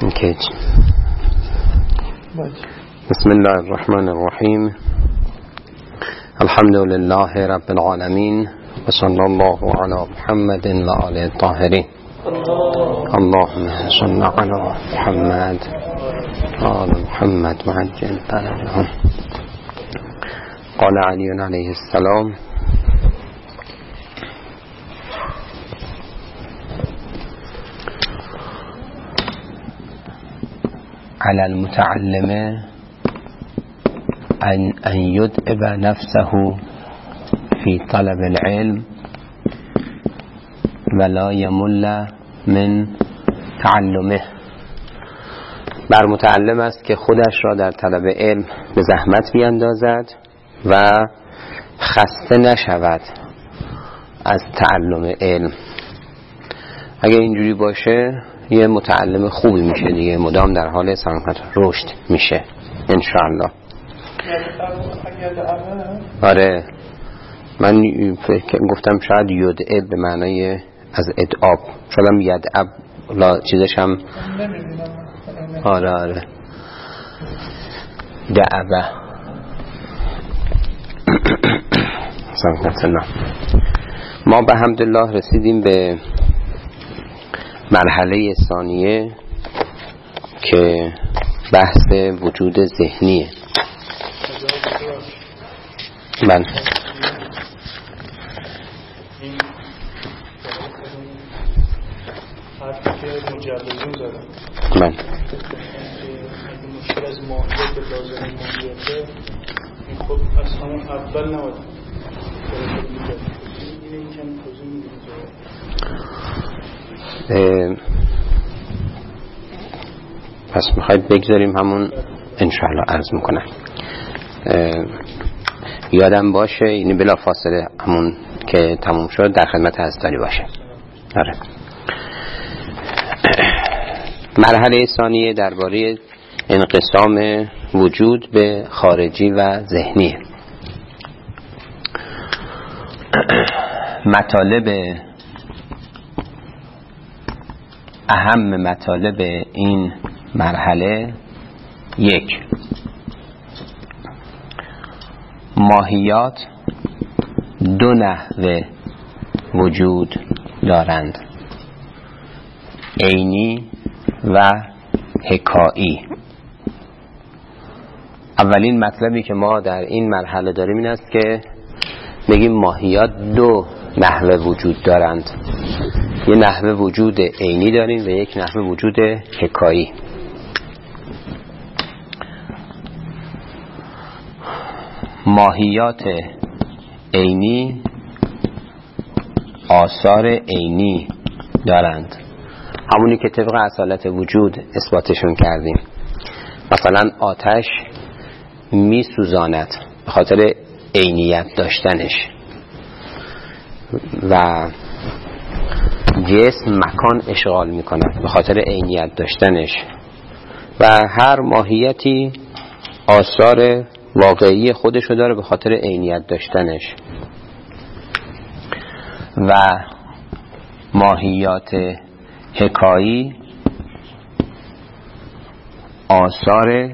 Okay. بسم الله الرحمن الرحيم الحمد لله رب العالمين وصلى الله على محمد وآله الطاهرين اللهم صل على محمد وآل محمد وعجل فرجهم. قال علي عليه السلام على المتعلم أن يدعب نفسه في طلب العلم ولا يمل من تعلمه. بر متعلم است که خودش را در طلب علم به زحمت بیندازد و خسته نشود از تعلم علم. اگر اینجوری باشه یه متعلم خوبی میشه دیگه، مدام در حال سلامت رشد میشه انشاءالله. آره من گفتم شاید یدعب به معنای از ادعاب، شدم یدعب لا چیزش هم آره دعبه سلامت الله. ما به حمدالله رسیدیم به مرحله ثانیه که بحث وجود ذهنیه. بله حرفی که مجلدون زدن بله مشکل از ماهیت لازم ماهیته این خب از همون اول نباید این کم توضیح میدید. پس میخواید بگذاریم همون انشاءالله عرض میکنم. یادم باشه اینی بلا فاصله همون که تموم شد در خدمت حضرتانی باشه. آره مرحله ثانیه درباره انقسام وجود به خارجی و ذهنی. مطالب اهم مطالب این مرحله: 1. ماهیات دو نحو وجود دارند، عینی و حکایی. اولین مطلبی که ما در این مرحله داریم این است که بگیم ماهیات دو نحو وجود دارند. یه نحوه وجود عینی داریم و یک نحوه وجود حکایی. ماهیات عینی آثار عینی دارند، همونی که طبق اصالت وجود اثباتشون کردیم. مثلا آتش می سوزاند به خاطر عینیت داشتنش و جسم مکان اشغال می کند به خاطر عینیت داشتنش و هر ماهیتی آثار واقعی خودشو داره به خاطر عینیت داشتنش. و ماهیات حکایی آثار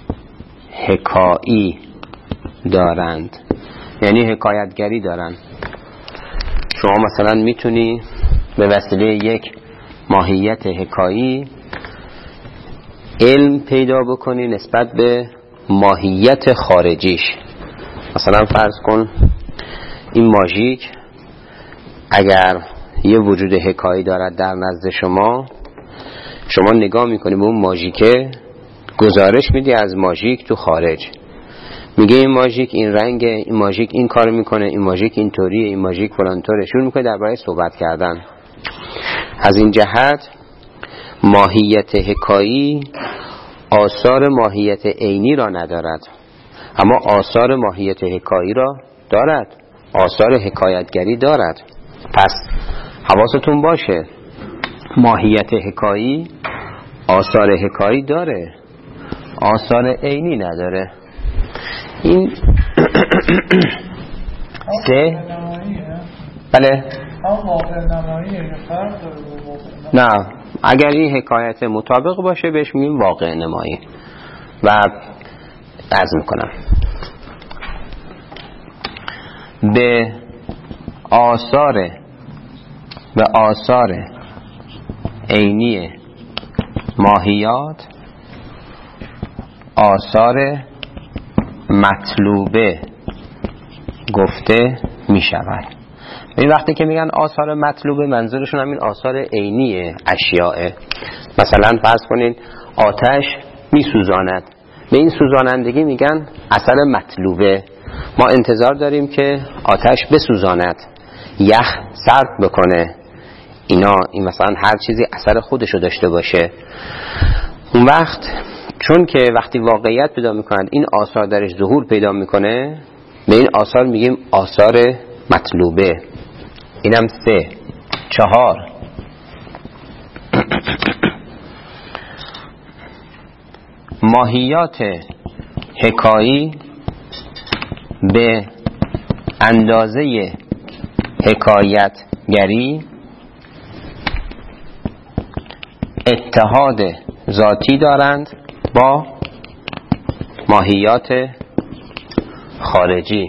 حکایی دارند، یعنی حکایتگری دارند. شما مثلا میتونی به وسیله یک ماهیت حکایی علم پیدا بکنی نسبت به ماهیت خارجیش. مثلا فرض کن این ماژیک اگر یه وجود حکایی دارد در نزد شما نگاه میکنی به اون ماژیکه، گزارش میدی از ماژیک تو خارج، میگه این ماژیک این رنگه، این ماژیک این کار میکنه، این ماژیک این طوریه، این ماژیک فلان طوره. شروع میکنه درباره صحبت کردن. از این جهت ماهیت حکایی آثار ماهیت عینی را ندارد، اما آثار ماهیت حکایی را دارد، آثار حکایتگری دارد. پس حواستون باشه ماهیت حکایی آثار حکایی داره، آثار عینی نداره. این سه بله هم واقع نماییه فرق داره با واقع نه، اگر این حکایت مطابق باشه بهش میگیم واقع نمایی. و عرض میکنم به آثار عینی ماهیات آثار مطلوبه گفته می شود. این وقتی که میگن آثار مطلوبه منظورشون همین آثار عینی اشیاء. مثلا فرض کنین آتش می سوزاند، به این سوزانندگی میگن اثر مطلوبه. ما انتظار داریم که آتش بسوزاند، یخ سرد بکنه، این مثلا هر چیزی اثر خودشو داشته باشه. اون وقت چون که وقتی واقعیت پیدا میکنند این آثار درش ظهور پیدا میکنه، به این آثار میگیم آثار مطلوبه. اینم 3. 4 ماهیات حکایی به اندازه حکایتگری اتحاد ذاتی دارند با ماهیات خارجی.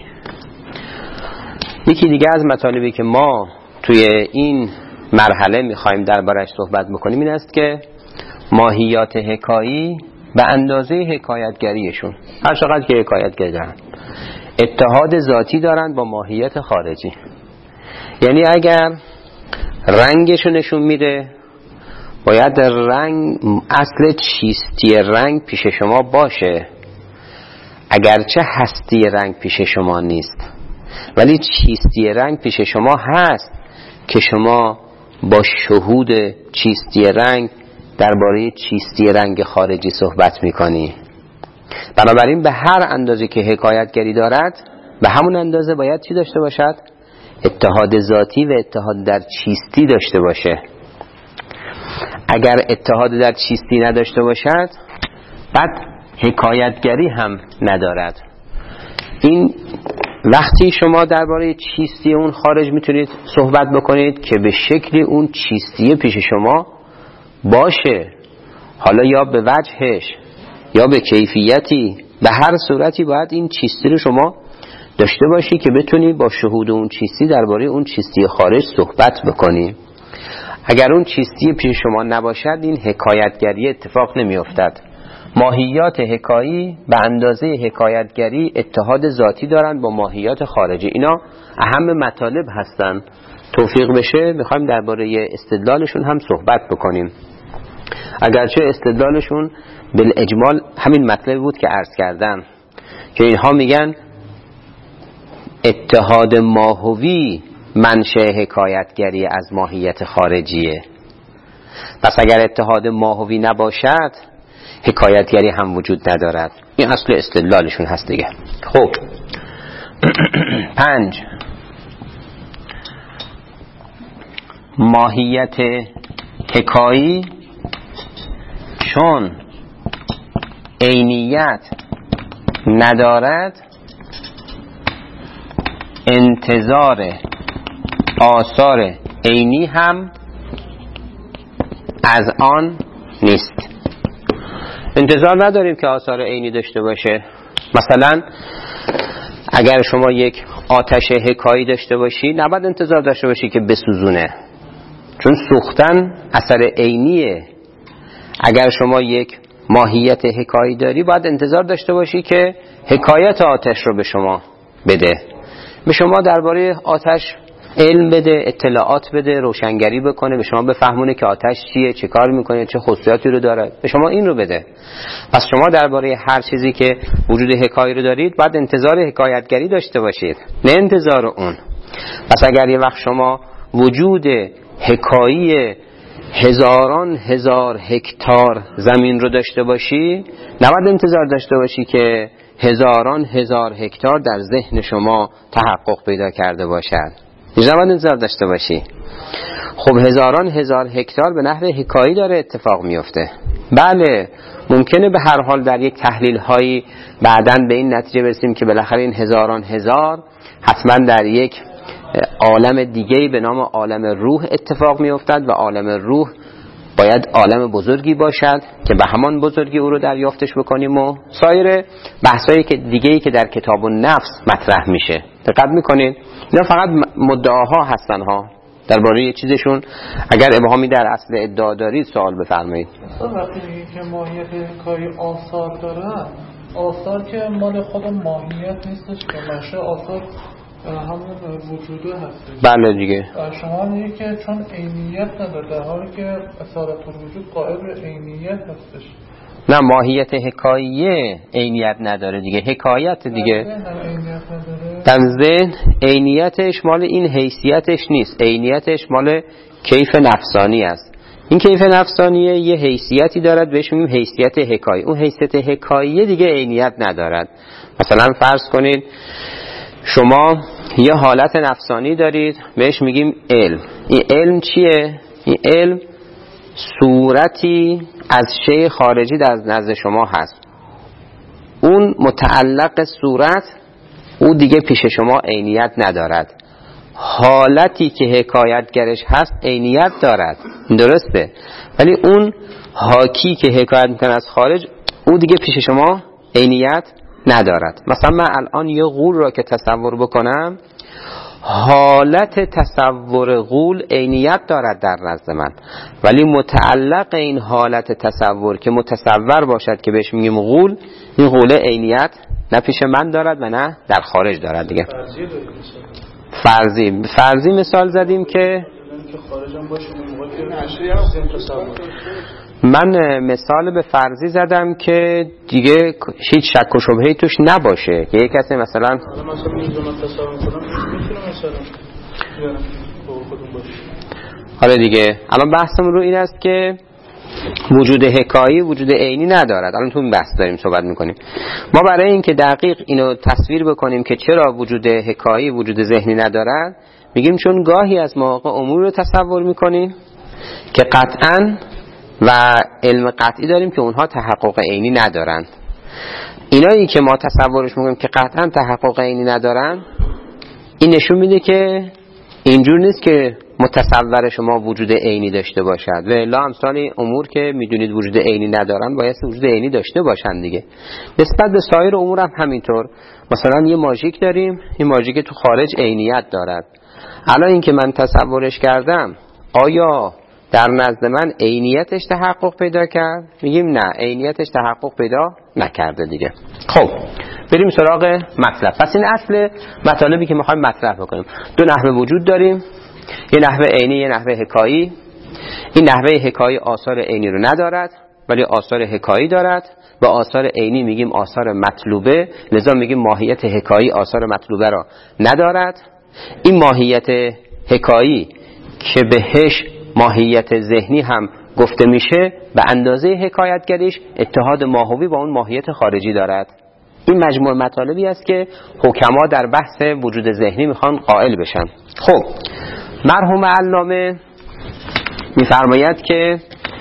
یکی دیگه از مطالبی که ما توی این مرحله میخوایم دربارش صحبت بکنیم این است که ماهیات حکایی به اندازه حکایتگریشون، هر چقدر که حکایتگری دارن، اتحاد ذاتی دارن با ماهیت خارجی. یعنی اگر رنگشو نشون میده، باید رنگ اصل چیستی رنگ پیش شما باشه، اگرچه هستی رنگ پیش شما نیست، ولی چیستی رنگ پیش شما هست که شما با شهود چیستی رنگ درباره چیستی رنگ خارجی صحبت میکنی. بنابراین به هر اندازه که حکایتگری دارد به همون اندازه باید چی داشته باشد؟ اتحاد ذاتی و اتحاد در چیستی داشته باشه. اگر اتحاد در چیستی نداشته باشد بعد حکایتگری هم ندارد. این وقتی شما درباره چیستی اون خارج میتونید صحبت بکنید که به شکلی اون چیستی پیش شما باشه، حالا یا به وجهش یا به کیفیتی، به هر صورتی باید این چیستی رو شما داشته باشی که بتونی با شهود اون چیستی درباره اون چیستی خارج صحبت بکنی. اگر اون چیستی پیش شما نباشد این حکایتگری اتفاق نمی افتد. ماهیات حکایی به اندازه حکایتگری اتحاد ذاتی دارند با ماهیات خارجی. اینا اهم مطالب هستن. توفیق بشه میخوایم درباره استدلالشون هم صحبت بکنیم، اگرچه استدلالشون بالاجمال همین مطلب بود که عرض کردم که اینها میگن اتحاد ماهوی منشأ حکایتگری از ماهیت خارجیه. پس اگر اتحاد ماهوی نباشد حکایتگری هم وجود ندارد. این اصل استدلالشون هست دیگه. خب 5 ماهیت حکایی چون عینیت ندارد انتظار آثار عینی هم از آن نیست. انتظار نداریم که آثار عینی داشته باشه. مثلا اگر شما یک آتش حکایی داشته باشی نباید انتظار داشته باشی که بسوزونه، چون سوختن اثر عینیه. اگر شما یک ماهیت حکایی داری باید انتظار داشته باشی که حکایت آتش رو به شما بده، به شما درباره آتش علم بده، اطلاعات بده، روشنگری بکنه، به شما بفهمونه که آتش چیه، چه کار میکنه، چه خصوصیاتی رو داره، به شما این رو بده. پس شما درباره هر چیزی که وجود حکایی رو دارید باید انتظار حکایتگری داشته باشید، نه انتظار اون. پس اگر یه وقت شما وجود حکایی هزاران هزار هکتار زمین رو داشته باشی نباید انتظار داشته باشی که هزاران هزار هکتار در ذهن شما تحقق پیدا کرده باشد. نباید انتظار داشته باشی. خب هزاران هزار هکتار به نحو حکایی داره اتفاق میفته. بله ممکنه به هر حال در یک تحلیل هایی بعداً به این نتیجه برسیم که بالاخره این هزاران هزار حتما در یک عالم دیگه‌ای به نام عالم روح اتفاق می‌افتد و عالم روح باید عالم بزرگی باشد که به همان بزرگی او رو دریافتش بکنیم و سایر بحثایی که دیگه‌ای که در کتاب النفس مطرح میشه. دقت می‌کنید اینا فقط مدعاها هستن ها، درباره چیزشون اگر ابهامی در اصل ادعا دارید سوال بفرمایید. وقتی که ماهیت حکایی آثار داره، آثار که مال خود ماهیت نیستش که منشه آثار همون وجوده هست. بله دیگه. شما میگه که چون عینیت نداره، در حالی که اصالت الوجود قائل به عینیت هستش. نه، ماهیت حکاییه عینیت نداره دیگه، حکایت دیگه. در ذهن عینیتش مال این حیثیتش نیست، عینیتش مال کیف نفسانی است. این کیف نفسانیه یه حیثیتی دارد بهش میگیم حیثیت حکایی. اون حیثیت حکاییه دیگه عینیت ندارد. مثلا فرض کنید شما یه حالت نفسانی دارید بهش میگیم علم. این علم چیه؟ این علم صورتی از شیء خارجی در نزد شما هست. اون متعلق صورت او دیگه پیش شما عینیت ندارد. حالتی که حکایتگرش هست عینیت دارد، درسته، ولی اون حاکی که حکایت میکنه از خارج او دیگه پیش شما عینیت ندارد. مثلا من الان یه غول را که تصور بکنم، حالت تصور غول عینیت دارد در نزد من، ولی متعلق این حالت تصور که متصور باشد که بهش میگیم غول، این غول عینیت نه پیش من دارد و نه در خارج دارد دیگه. فرضی مثال زدیم که من مثال به فرضی زدم که دیگه هیچ شک و شبهه‌ای توش نباشه که یک کسی مثلا حالا دیگه الان بحثمون رو این است که وجود حکایی وجود عینی ندارد. الان تو این بحث داریم صحبت میکنیم. ما برای اینکه دقیق اینو تصویر بکنیم که چرا وجود حکایی وجود ذهنی ندارد، میگیم چون گاهی از مواقع امور رو تصور میکنیم که قطعاً و علم قطعی داریم که اونها تحقق عینی ندارن. اینایی که ما تصورش میکنیم که قطعاً تحقق عینی ندارن، این نشون میده که اینجور نیست که متصور شما وجود عینی داشته باشد. و الا امثال امور که میدونید وجود عینی ندارن باید وجود عینی داشته باشن دیگه. نسبت به سایر امور هم همینطور. مثلا یه ماژیک داریم، این ماژیک تو خارج عینیت دارد. الان این که من تصورش کردم آیا در نزد من عینیتش تحقق پیدا کرد؟ میگیم نه، عینیتش تحقق پیدا نکرده دیگه. خب بریم سراغ مطلب. پس این اصل مطالبی که میخوایم مطرح بکنیم. دو نحوه وجود داریم، یه نحوه عینی، یه نحوه حکایی. این نحوه حکایی آثار عینی رو ندارد ولی آثار حکایی دارد و آثار عینی میگیم آثار مطلوبه، لذا میگیم ماهیت حکایی آثار مطلوبه را ندارد. این ماهیت حکایی که بهش ماهیت ذهنی هم گفته میشه، به اندازه حکایتگریش اتحاد ماهوی با اون ماهیت خارجی دارد. این مجموع مطالبی است که حکما در بحث وجود ذهنی میخوان قائل بشن. خب مرحوم علامه میفرماید که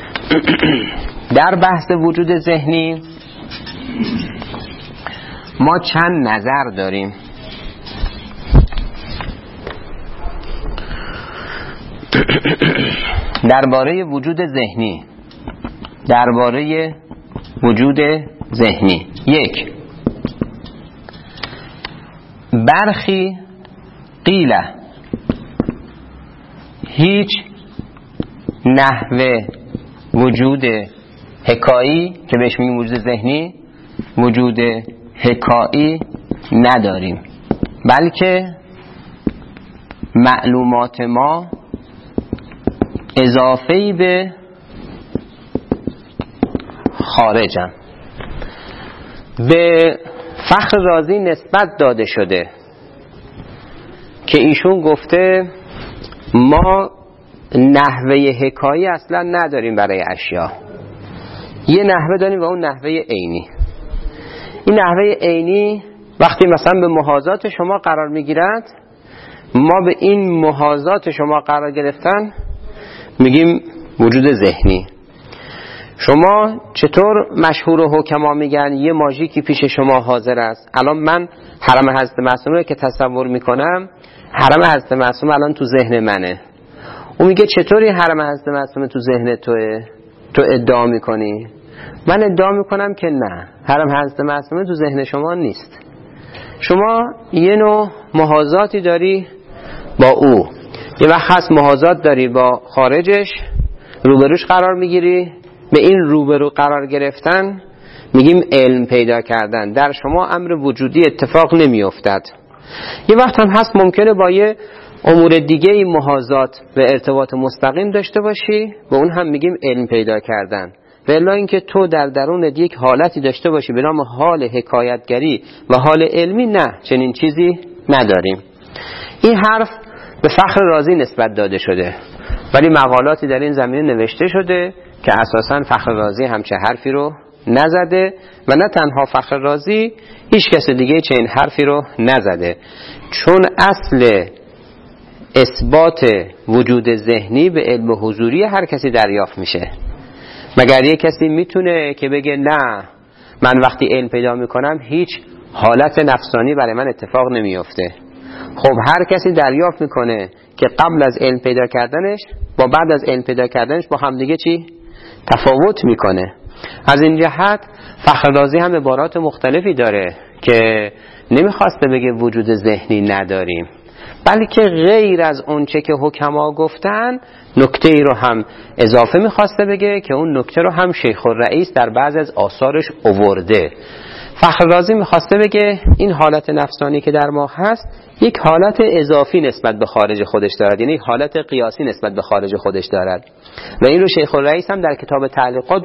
در بحث وجود ذهنی ما چند نظر داریم. درباره وجود ذهنی، درباره وجود ذهنی، یک، برخی قیله هیچ نحوه وجود حکایی که بهش میگیم وجود ذهنی، وجود حکایی نداریم، بلکه معلومات ما اضافه‌ای به خارجن. به فخر رازی نسبت داده شده که ایشون گفته ما نحوه حکایی اصلا نداریم برای اشیا، یه نحوه داریم و اون نحوه عینی. این نحوه عینی وقتی مثلا به محاذات شما قرار میگیرد، ما به این محاذات شما قرار گرفتن میگیم وجود ذهنی. شما چطور مشهور حکما میگن یه ماژیکی پیش شما حاضر است؟ الان من حرم حضرت معصوم رو که تصور میکنم، حرم حضرت معصوم الان تو ذهن منه. اون میگه چطوری حرم حضرت معصوم تو ذهن توه؟ تو ادعا میکنی؟ من ادعا میکنم که نه، حرم حضرت معصوم تو ذهن شما نیست. شما یه نوع محاذاتی داری با او، یه وقت هست محاذات داری با خارجش، روبروش قرار میگیری. به این روبرو قرار گرفتن میگیم علم پیدا کردن. در شما امر وجودی اتفاق نمیافتد. یه وقت هم هست ممکنه با یه امور دیگه محاذات و ارتباط مستقیم داشته باشی، به اون هم میگیم علم پیدا کردن. و الا اینکه تو در درونت یک حالتی داشته باشی به نام حال حکایتگری و حال علمی، نه، چنین چیزی نداریم. این حرف به فخر رازی نسبت داده شده، ولی مقالاتی در این زمینه نوشته شده که اساساً فخر رازی همچه حرفی رو نزده و نه تنها فخر رازی، هیچ کس دیگه چنین حرفی رو نزده. چون اصل اثبات وجود ذهنی به علم حضوری هر کسی دریافت میشه. مگر یک کسی میتونه که بگه نه، من وقتی علم پیدا میکنم هیچ حالت نفسانی برای من اتفاق نمیفته؟ خب هر کسی دریافت میکنه که قبل از علم پیدا کردنش با بعد از علم پیدا کردنش با هم دیگه چی؟ تفاوت میکنه. از این جهت فخر رازی هم عبارات مختلفی داره که نمیخواسته بگه وجود ذهنی نداریم، بلکه غیر از اونچه که حکما گفتن نکته ای رو هم اضافه میخواسته بگه که اون نکته رو هم شیخ الرئیس در بعض از آثارش آورده. فخر رازی میخواسته بگه این حالت نفسانی که در ما هست یک حالت اضافی نسبت به خارج خودش دارد، یعنی یک حالت قیاسی نسبت به خارج خودش دارد. و این رو شیخ الرئیس هم در کتاب تعلیقات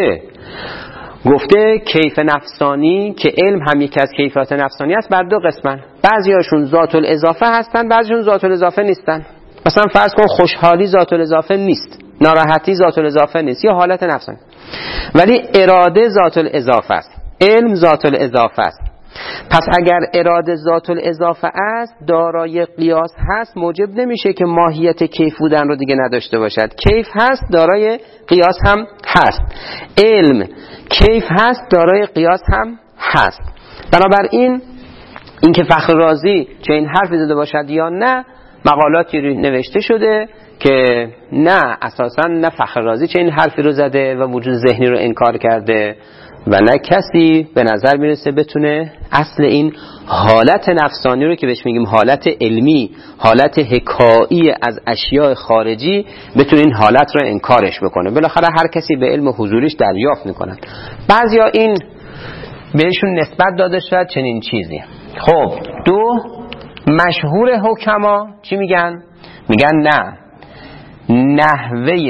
گفته کیف نفسانی که علم هم یکی از کیفیات نفسانی است بر دو قسمن. بعضیاشون ذات الاضافه هستن، بعضیشون ذات الاضافه نیستن. مثلا فرض کن خوشحالی ذات الاضافه نیست، ناراحتی ذات الاضافه نیست، یا حالت نفسانی. ولی اراده ذات الاضافه است، علم ذات الاضافه است. پس اگر اراده ذات الاضافه است، دارای قیاس هست، موجب نمیشه که ماهیت کیف بودن رو دیگه نداشته باشد. کیف هست، دارای قیاس هم هست. علم کیف هست، دارای قیاس هم هست. بنابراین اینکه فخر رازی چه این حرفی زده باشد یا نه، مقالاتی نوشته شده که نه، اساسا نه فخر رازی چه این حرفی رو زده و وجود ذهنی رو انکار کرده و نه کسی به نظر میرسه بتونه اصل این حالت نفسانی رو که بهش میگیم حالت علمی، حالت حکایی از اشیاء خارجی، بتونه این حالت رو انکارش بکنه. بالاخره هر کسی به علم حضوریش دریافت میکنن. بعضیا این بهشون نسبت داده شد چنین چیزی. خب دو، مشهور حکما چی میگن؟ میگن نه، نحوه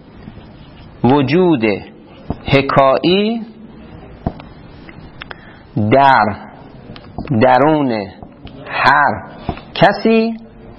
وجود حکایی در درون هر کسی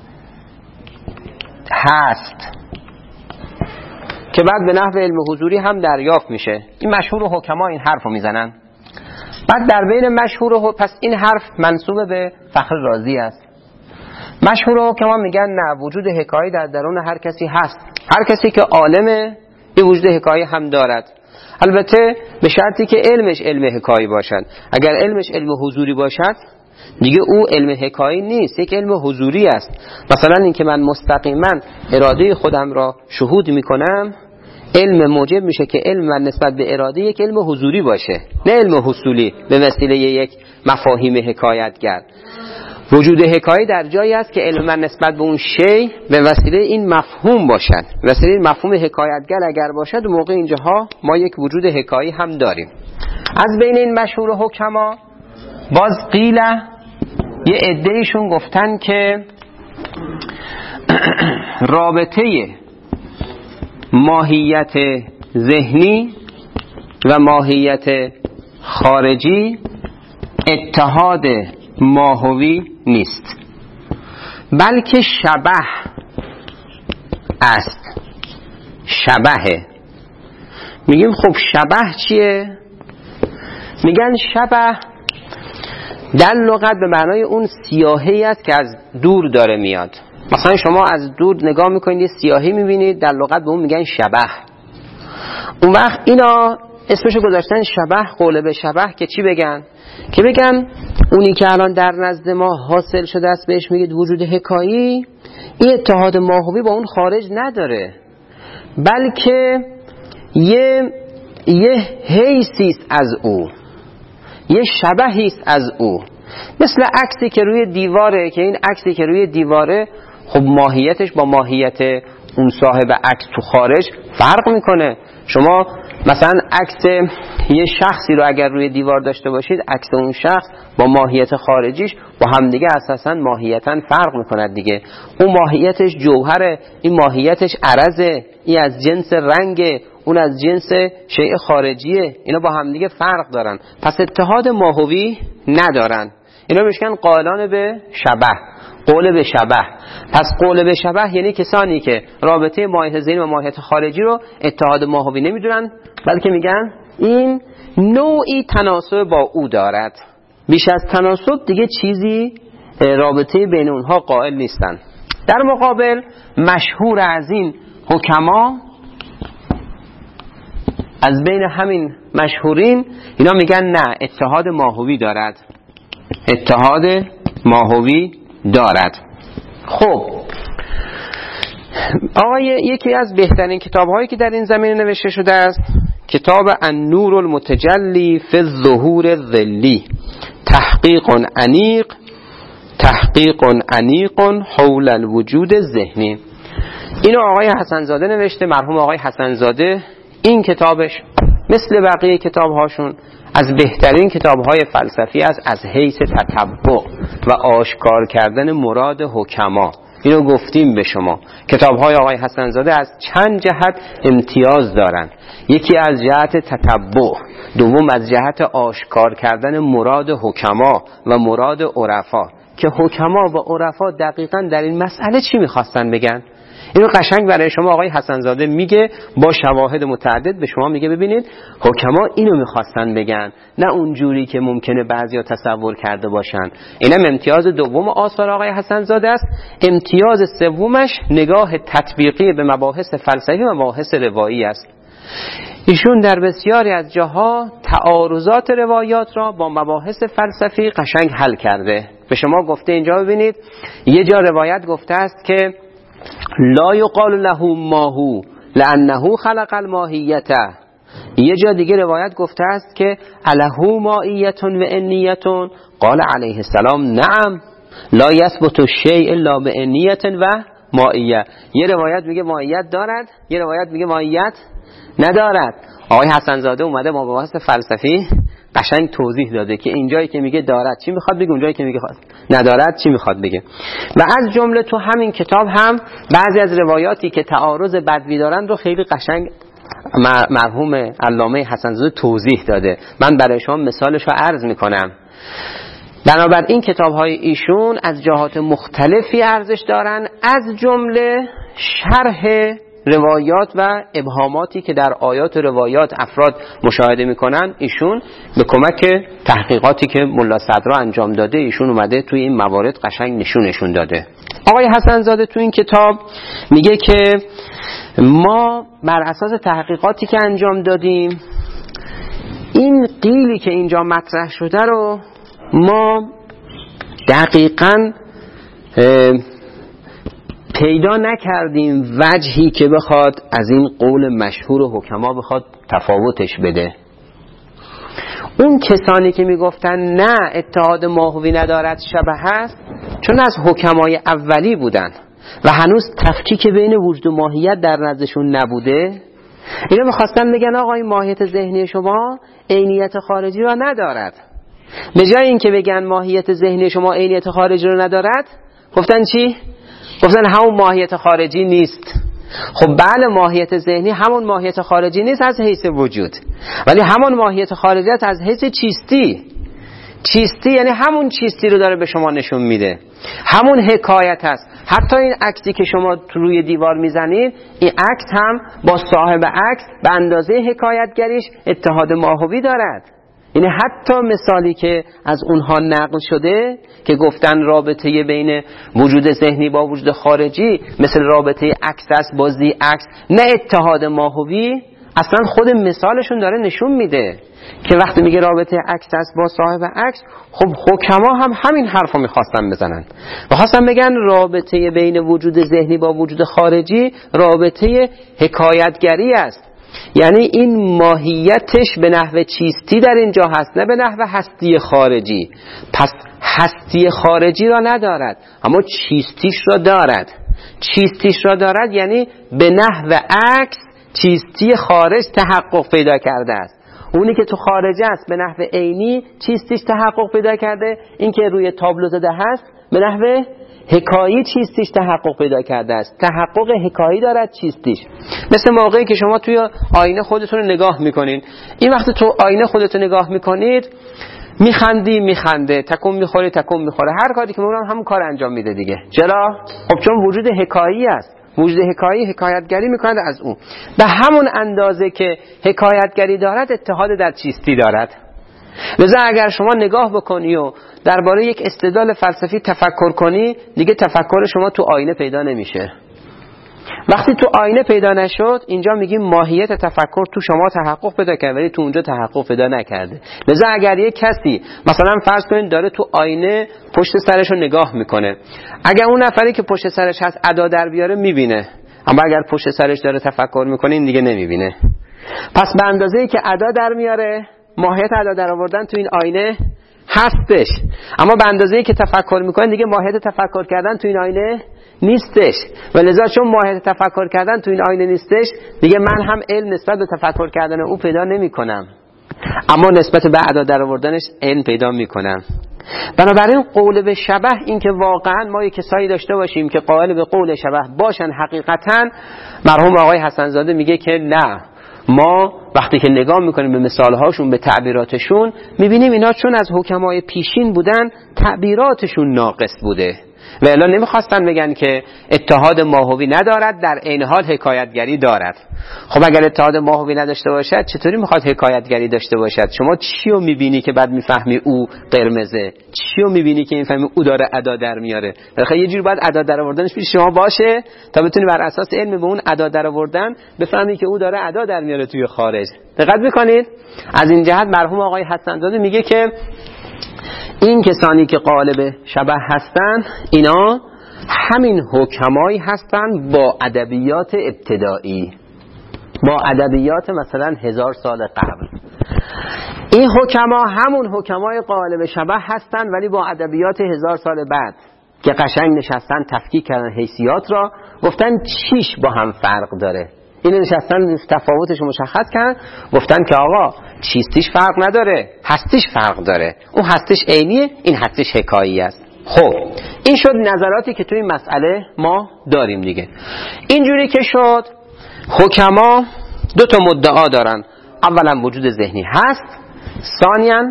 هست که بعد به نحو علم حضوری هم دریافت میشه. این مشهور حکما این حرف رو میزنن. بعد در بین مشهور پس این حرف منسوب به فخر رازی است. مشهور حکما میگن نه، وجود حکایی در درون هر کسی هست. هر کسی که عالمه یه وجود حکایی هم دارد، البته به شرطی که علمش علم حکایی باشد. اگر علمش علم حضوری باشد دیگه او علم حکایی نیست، یک علم حضوری است. مثلا اینکه من مستقیما اراده خودم را شهود میکنم، علم موجب میشه که علم من نسبت به اراده یک علم حضوری باشه، نه علم حصولی به وسیله یک مفاهیم حکایتگر. وجود حکایی در جایی است که علم من نسبت به اون شی به وسیله این مفهوم باشد، وسیله این مفهوم حکایتگر اگر باشد، اون موقع اینجاها ما یک وجود حکایی هم داریم. از بین این مشهور حکما باز قیله یه عده‌ایشون گفتن که رابطه ماهیت ذهنی و ماهیت خارجی اتحاد ماهوی نیست، بلکه شبه است. شبهه. میگیم خب شبه چیه؟ میگن شبه در لغت به معنای اون سیاهی است که از دور داره میاد. مثلا شما از دور نگاه میکنید یه سیاهی میبینید، در لغت به اون میگن شبه. اون وقت اینا اسمشو گذاشتن شبح، قوله به شبح، که چی بگن؟ که بگن اونی که الان در نزد ما حاصل شده است بهش میگید وجود حکایی، این اتحاد ماهوی با اون خارج نداره، بلکه یه حیثیست از او، یه شبحیست از او، مثل عکسی که روی دیواره، که این عکسی که روی دیواره خب ماهیتش با ماهیت اون صاحب عکس تو خارج فرق میکنه. شما مثلا عکس یه شخصی رو اگر روی دیوار داشته باشید، عکس اون شخص با ماهیت خارجیش با همدیگه اساسا ماهیتاً فرق میکند دیگه. اون ماهیتش جوهره، این ماهیتش عرضه، این از جنس رنگه، اون از جنس شیء خارجیه، اینا با همدیگه فرق دارن، پس اتحاد ماهوی ندارن. اینا میشن قائلان به شبح، قول به شبح. پس قول به شبح یعنی کسانی که رابطه ماهیت ذهنی و ماهیت خارجی رو اتحاد ماهوی نمیدونن، بلکه میگن این نوعی تناسب با او دارد، بیش از تناسب دیگه چیزی رابطه بین اونها قائل نیستن. در مقابل مشهور از این حکما، از بین همین مشهورین، اینا میگن نه، اتحاد ماهوی دارد، اتحاد ماهوی دارد. خب آقای یکی از بهترین کتاب‌هایی که در این زمینه نوشته شده است کتاب النور المتجلی فی الظهور الظلی، تحقیق انیق حول الوجود الذهنی. اینو آقای حسن‌زاده نوشته، مرحوم آقای حسن‌زاده. این کتابش مثل بقیه کتاب‌هاشون از بهترین کتاب‌های فلسفی است از حیث تتبع و آشکار کردن مراد حکما. اینو گفتیم به شما، کتاب‌های آقای حسن‌زاده از چند جهت امتیاز دارن. یکی از جهت تتبع، دوم از جهت آشکار کردن مراد حکما و مراد عرفا، که حکما و عرفا دقیقاً در این مسئله چی می‌خواستن بگن. اینو قشنگ برای شما آقای حسن‌زاده میگه، با شواهد متعدد به شما میگه ببینید حکما اینو میخواستن بگن، نه اونجوری که ممکنه بعضیا تصور کرده باشن. اینم امتیاز دوم آثار آقای حسن‌زاده است. امتیاز سومش نگاه تطبیقی به مباحث فلسفی و مباحث روایی است. ایشون در بسیاری از جاها تعارضات روایات را با مباحث فلسفی قشنگ حل کرده. به شما گفته اینجا ببینید، یه جا روایت گفته است که لا یقال له ماهو لانه خلق الماهیته. یه جا دیگه روایت گفته است که اله ماهیت و انیت، قال علیه السلام نعم لا یثبت الشیء الا بانیت و ماهیه. یه روایت میگه ماهیت دارد، یه روایت میگه ماهیت ندارد. آقای حسن‌زاده اومده با مباحث فلسفی قشنگ توضیح داده که اینجایی که میگه دارد چی میخواد بگه، اونجایی که میگه ندارد چی میخواد بگه. و از جمله تو همین کتاب هم بعضی از روایاتی که تعارض بدوی دارن رو خیلی قشنگ مرحوم علامه حسن‌زاده توضیح داده. من برای شما مثالش رو عرض میکنم. بنابراین کتاب‌های ایشون از جهات مختلفی ارزش دارن، از جمله شرح روایات و ابهاماتی که در آیات روایات افراد مشاهده میکنن. ایشون به کمک تحقیقاتی که ملا صدرا انجام داده، ایشون اومده توی این موارد قشنگ نشون داده. آقای حسن‌زاده تو این کتاب میگه که ما بر اساس تحقیقاتی که انجام دادیم، این قیلی که اینجا مطرح شده رو ما دقیقاً پیدا نکردیم وجهی که بخواد از این قول مشهور حکما بخواد تفاوتش بده. اون کسانی که میگفتن نه اتحاد ماهوی ندارد شبه هست، چون از حکمای اولی بودن و هنوز تفکیک بین وجود و ماهیت در نزدشون نبوده، اینا میخواستن بگن آقا این ماهیت ذهنی شما عینیت خارجی را ندارد. به جای اینکه بگن ماهیت ذهنی شما عینیت خارجی را ندارد، گفتن چی؟ گفتن همون ماهیت خارجی نیست. خب بله، ماهیت ذهنی همون ماهیت خارجی نیست از حیث وجود، ولی همون ماهیت خارجی است از حیث چیستی. چیستی یعنی همون چیستی رو داره به شما نشون میده، همون حکایت است. حتی این عکسی که شما روی دیوار میزنید، این عکس هم با صاحب عکس به اندازه حکایتگریش اتحاد ماهوی دارد. یعنی حتی مثالی که از اونها نقل شده که گفتن رابطه بین وجود ذهنی با وجود خارجی مثل رابطه عکس است با ذی عکس، نه اتحاد ماهوی، اصلا خود مثالشون داره نشون میده که وقتی میگه رابطه عکس است با صاحب عکس، خب حکما هم همین حرفو میخواستن بزنن و خواستن بگن رابطه بین وجود ذهنی با وجود خارجی رابطه حکایتگری است، یعنی این ماهیتش به نحو چیستی در اینجا هست، نه به نحو هستی خارجی. پس هستی خارجی را ندارد اما چیستیش را دارد. چیستیش را دارد یعنی به نحو عکس چیستی خارج تحقق پیدا کرده است. اونی که تو خارج است به نحو عینی چیستیش تحقق پیدا کرده، این که روی تابلو زده هست به نحو حکایی چیستیش تحقق پیدا کرده است. تحقق حکایی دارد چیستیش. مثل موقعی که شما توی آینه خودتون رو نگاه میکنین، این وقت تو آینه خودتون نگاه میکنید میخنده، تکون میخوره هر کاری که میکنم همون کار انجام میده دیگه. چرا؟ خب چون وجود حکایی است. وجود حکایی حکایتگری میکند از اون. به همون اندازه که حکایتگری دارد اتحاد در چیستی دارد. لذا اگر شما نگاه بکنی و درباره یک استدلال فلسفی تفکر کنی، دیگه تفکر شما تو آینه پیدا نمیشه. وقتی تو آینه پیدا نشد، اینجا میگیم ماهیت تفکر تو شما تحقق پیدا کرد ولی تو اونجا تحقق پیدا نکرده. لذا اگر یک کسی مثلا فرض کنید داره تو آینه پشت سرش رو نگاه میکنه، اگر اون نفری که پشت سرش هست ادا در بیاره میبینه، اما اگر پشت سرش داره تفکر میکنه این دیگه نمیبینه. پس به اندازه‌ای که ادا در میاره، ماهیت ادا در آوردن تو این آینه هستش، اما به اندازه‌ای که تفکر میکنه دیگه ماهیت تفکر کردن تو این آینه نیستش. و لذا چون ماهیت تفکر کردن تو این آینه نیستش، دیگه من هم علم نسبت به تفکر کردن او پیدا نمیکنم، اما نسبت به ادا در آوردنش علم پیدا میکنم. بنابراین قول به شبه، این که واقعا ما یک کسایی داشته باشیم که قائل به قول شبه باشن، حقیقتا مرحوم آقای حسن زاده میگه که نه، ما وقتی که نگاه میکنیم به مثالهاشون، به تعبیراتشون، میبینیم اینا چون از حکمای پیشین بودن تعبیراتشون ناقص بوده و الا نمیخواستن بگن که اتحاد ماهوی ندارد، در عین حال حکایتگری دارد. خب اگر اتحاد ماهوی نداشته باشد چطوری میخواد حکایتگری داشته باشد؟ شما چیو میبینی که بعد میفهمی او قرمزه؟ چیو میبینی که میفهمی او داره ادا در میاره؟ بخاطر یه جوری باید ادا در آوردنش پیش شما باشه تا بتونی بر اساس علم به اون ادا در آوردن بفهمی که او داره ادا در میاره توی خارج. دقت میکنید؟ از این جهت مرحوم آقای حسن زاده میگه که این کسانی که قالب شبه هستن، اینا همین حکمایی هستن با ادبیات ابتدایی، با ادبیات مثلا 1000 سال قبل. این حکما همون حکمای قالب شبه هستن ولی با ادبیات 1000 سال بعد که قشنگ نشستن تفکیک کردن حیثیات را، گفتن چیش با هم فرق داره. این نشستن تفاوتش مشخص کردن، گفتن که آقا چیستیش فرق نداره، هستیش فرق داره. اون هستیش عینیه، این هستیش حکایی است. خب این شد نظراتی که توی این مسئله ما داریم دیگه. اینجوری که شد حکما دو تا مدعا دارن، اولا وجود ذهنی هست، ثانیاً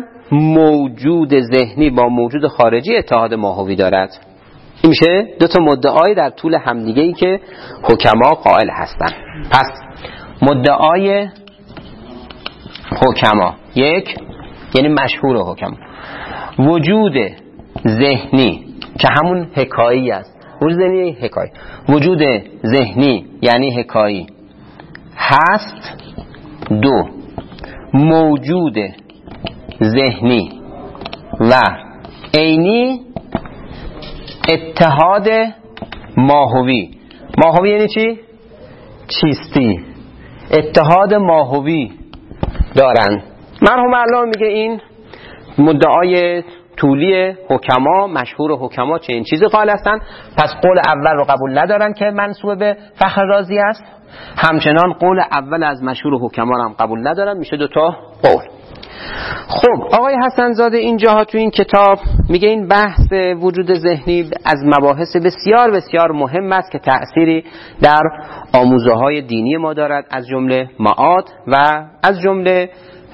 موجود ذهنی با موجود خارجی اتحاد ماهوی دارد. این میشه دو تا مدعای در طول همدیگه‌ای که حکما قائل هستن. پس مدعای حکما، یک یعنی مشهور حکما، وجود ذهنی که همون حکایی است، وجود ذهنی حکایی، وجود ذهنی یعنی حکایی هست. دو، موجود ذهنی و عینی اتحاد ماهوی. ماهوی یعنی چی؟ چیستی. اتحاد ماهوی دارن. مرحوم الله میگه این مدعای طولی حکما، مشهور حکما چه این چیزی قائل هستن. پس قول اول رو قبول ندارن که منسوب به فخر رازی است، همچنان قول اول از مشهور حکما رو هم قبول ندارن. میشه دوتا قول. خب آقای حسن زاده اینجاها تو این کتاب میگه این بحث وجود ذهنی از مباحث بسیار بسیار مهم است که تأثیری در آموزه های دینی ما دارد، از جمله معاد و از جمله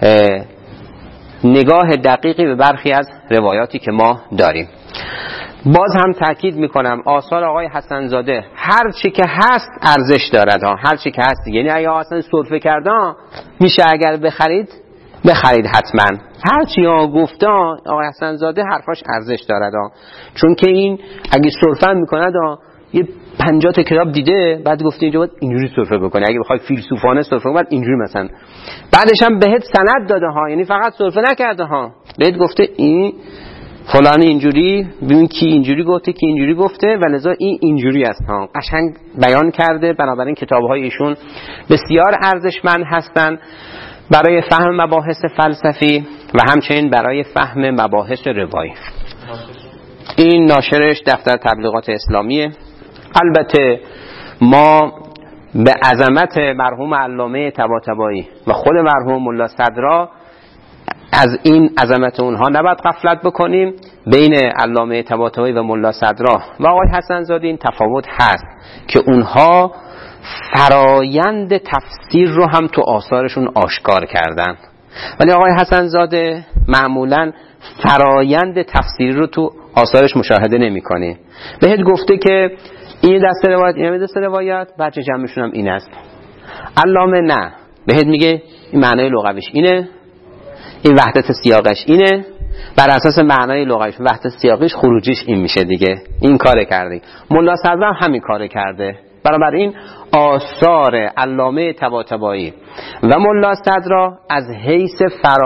نگاه دقیقی به برخی از روایاتی که ما داریم. باز هم تأکید میکنم آثار آقای حسن زاده هر چی که هست ارزش دارد ها، هر چی که هست. یعنی اگه اصلا سرفه کردن میشه اگر بخرید حتما. هر چی ها گفته آقای حسن زاده حرفاش ارزش دارد ها. چون که این اگه سرفه میکند یه 50 تا کتاب دیده، بعد گفته اینجا باید اینجوری سرفه بکنی، اگه بخوای فیلسوفانه سرفه کنی باید اینجوری مثلا. بعدش هم بهت سند داده ها، یعنی فقط سرفه نکرده ها، بهت گفته این فلان اینجوری، ببین کی اینجوری گفته کی اینجوری گفته و لذا این اینجوری است ها، قشنگ بیان کرده. بنابراین کتاب‌های ایشون بسیار ارزشمند هستند برای فهم مباحث فلسفی و همچنین برای فهم مباحث روایی. این ناشرش دفتر تبلیغات اسلامیه. البته ما به عظمت مرحوم علامه طباطبایی و خود مرحوم ملا صدرا از این عظمت اونها نباید غفلت بکنیم. بین علامه طباطبایی و ملا صدرا و آقای حسن زاده این تفاوت هست که اونها فرایند تفسیر رو هم تو آثارشون آشکار کردن، ولی آقای حسن زاده معمولاً فرایند تفسیری رو تو آثارش مشاهده نمی‌کنه. بهت گفته که این دسته روایت، این دسته روایت، بچه جمعشون هم این است. علامه نه، بهت میگه این معنای لغویش اینه، این وحدت سیاقش اینه، بر اساس معنای لغویش وحدت سیاقش خروجیش این میشه دیگه. این کار کرده. ملا صدرا هم همین کار کرده. بنابراین آثار علامه طباطبایی و ملا صدرا از حیث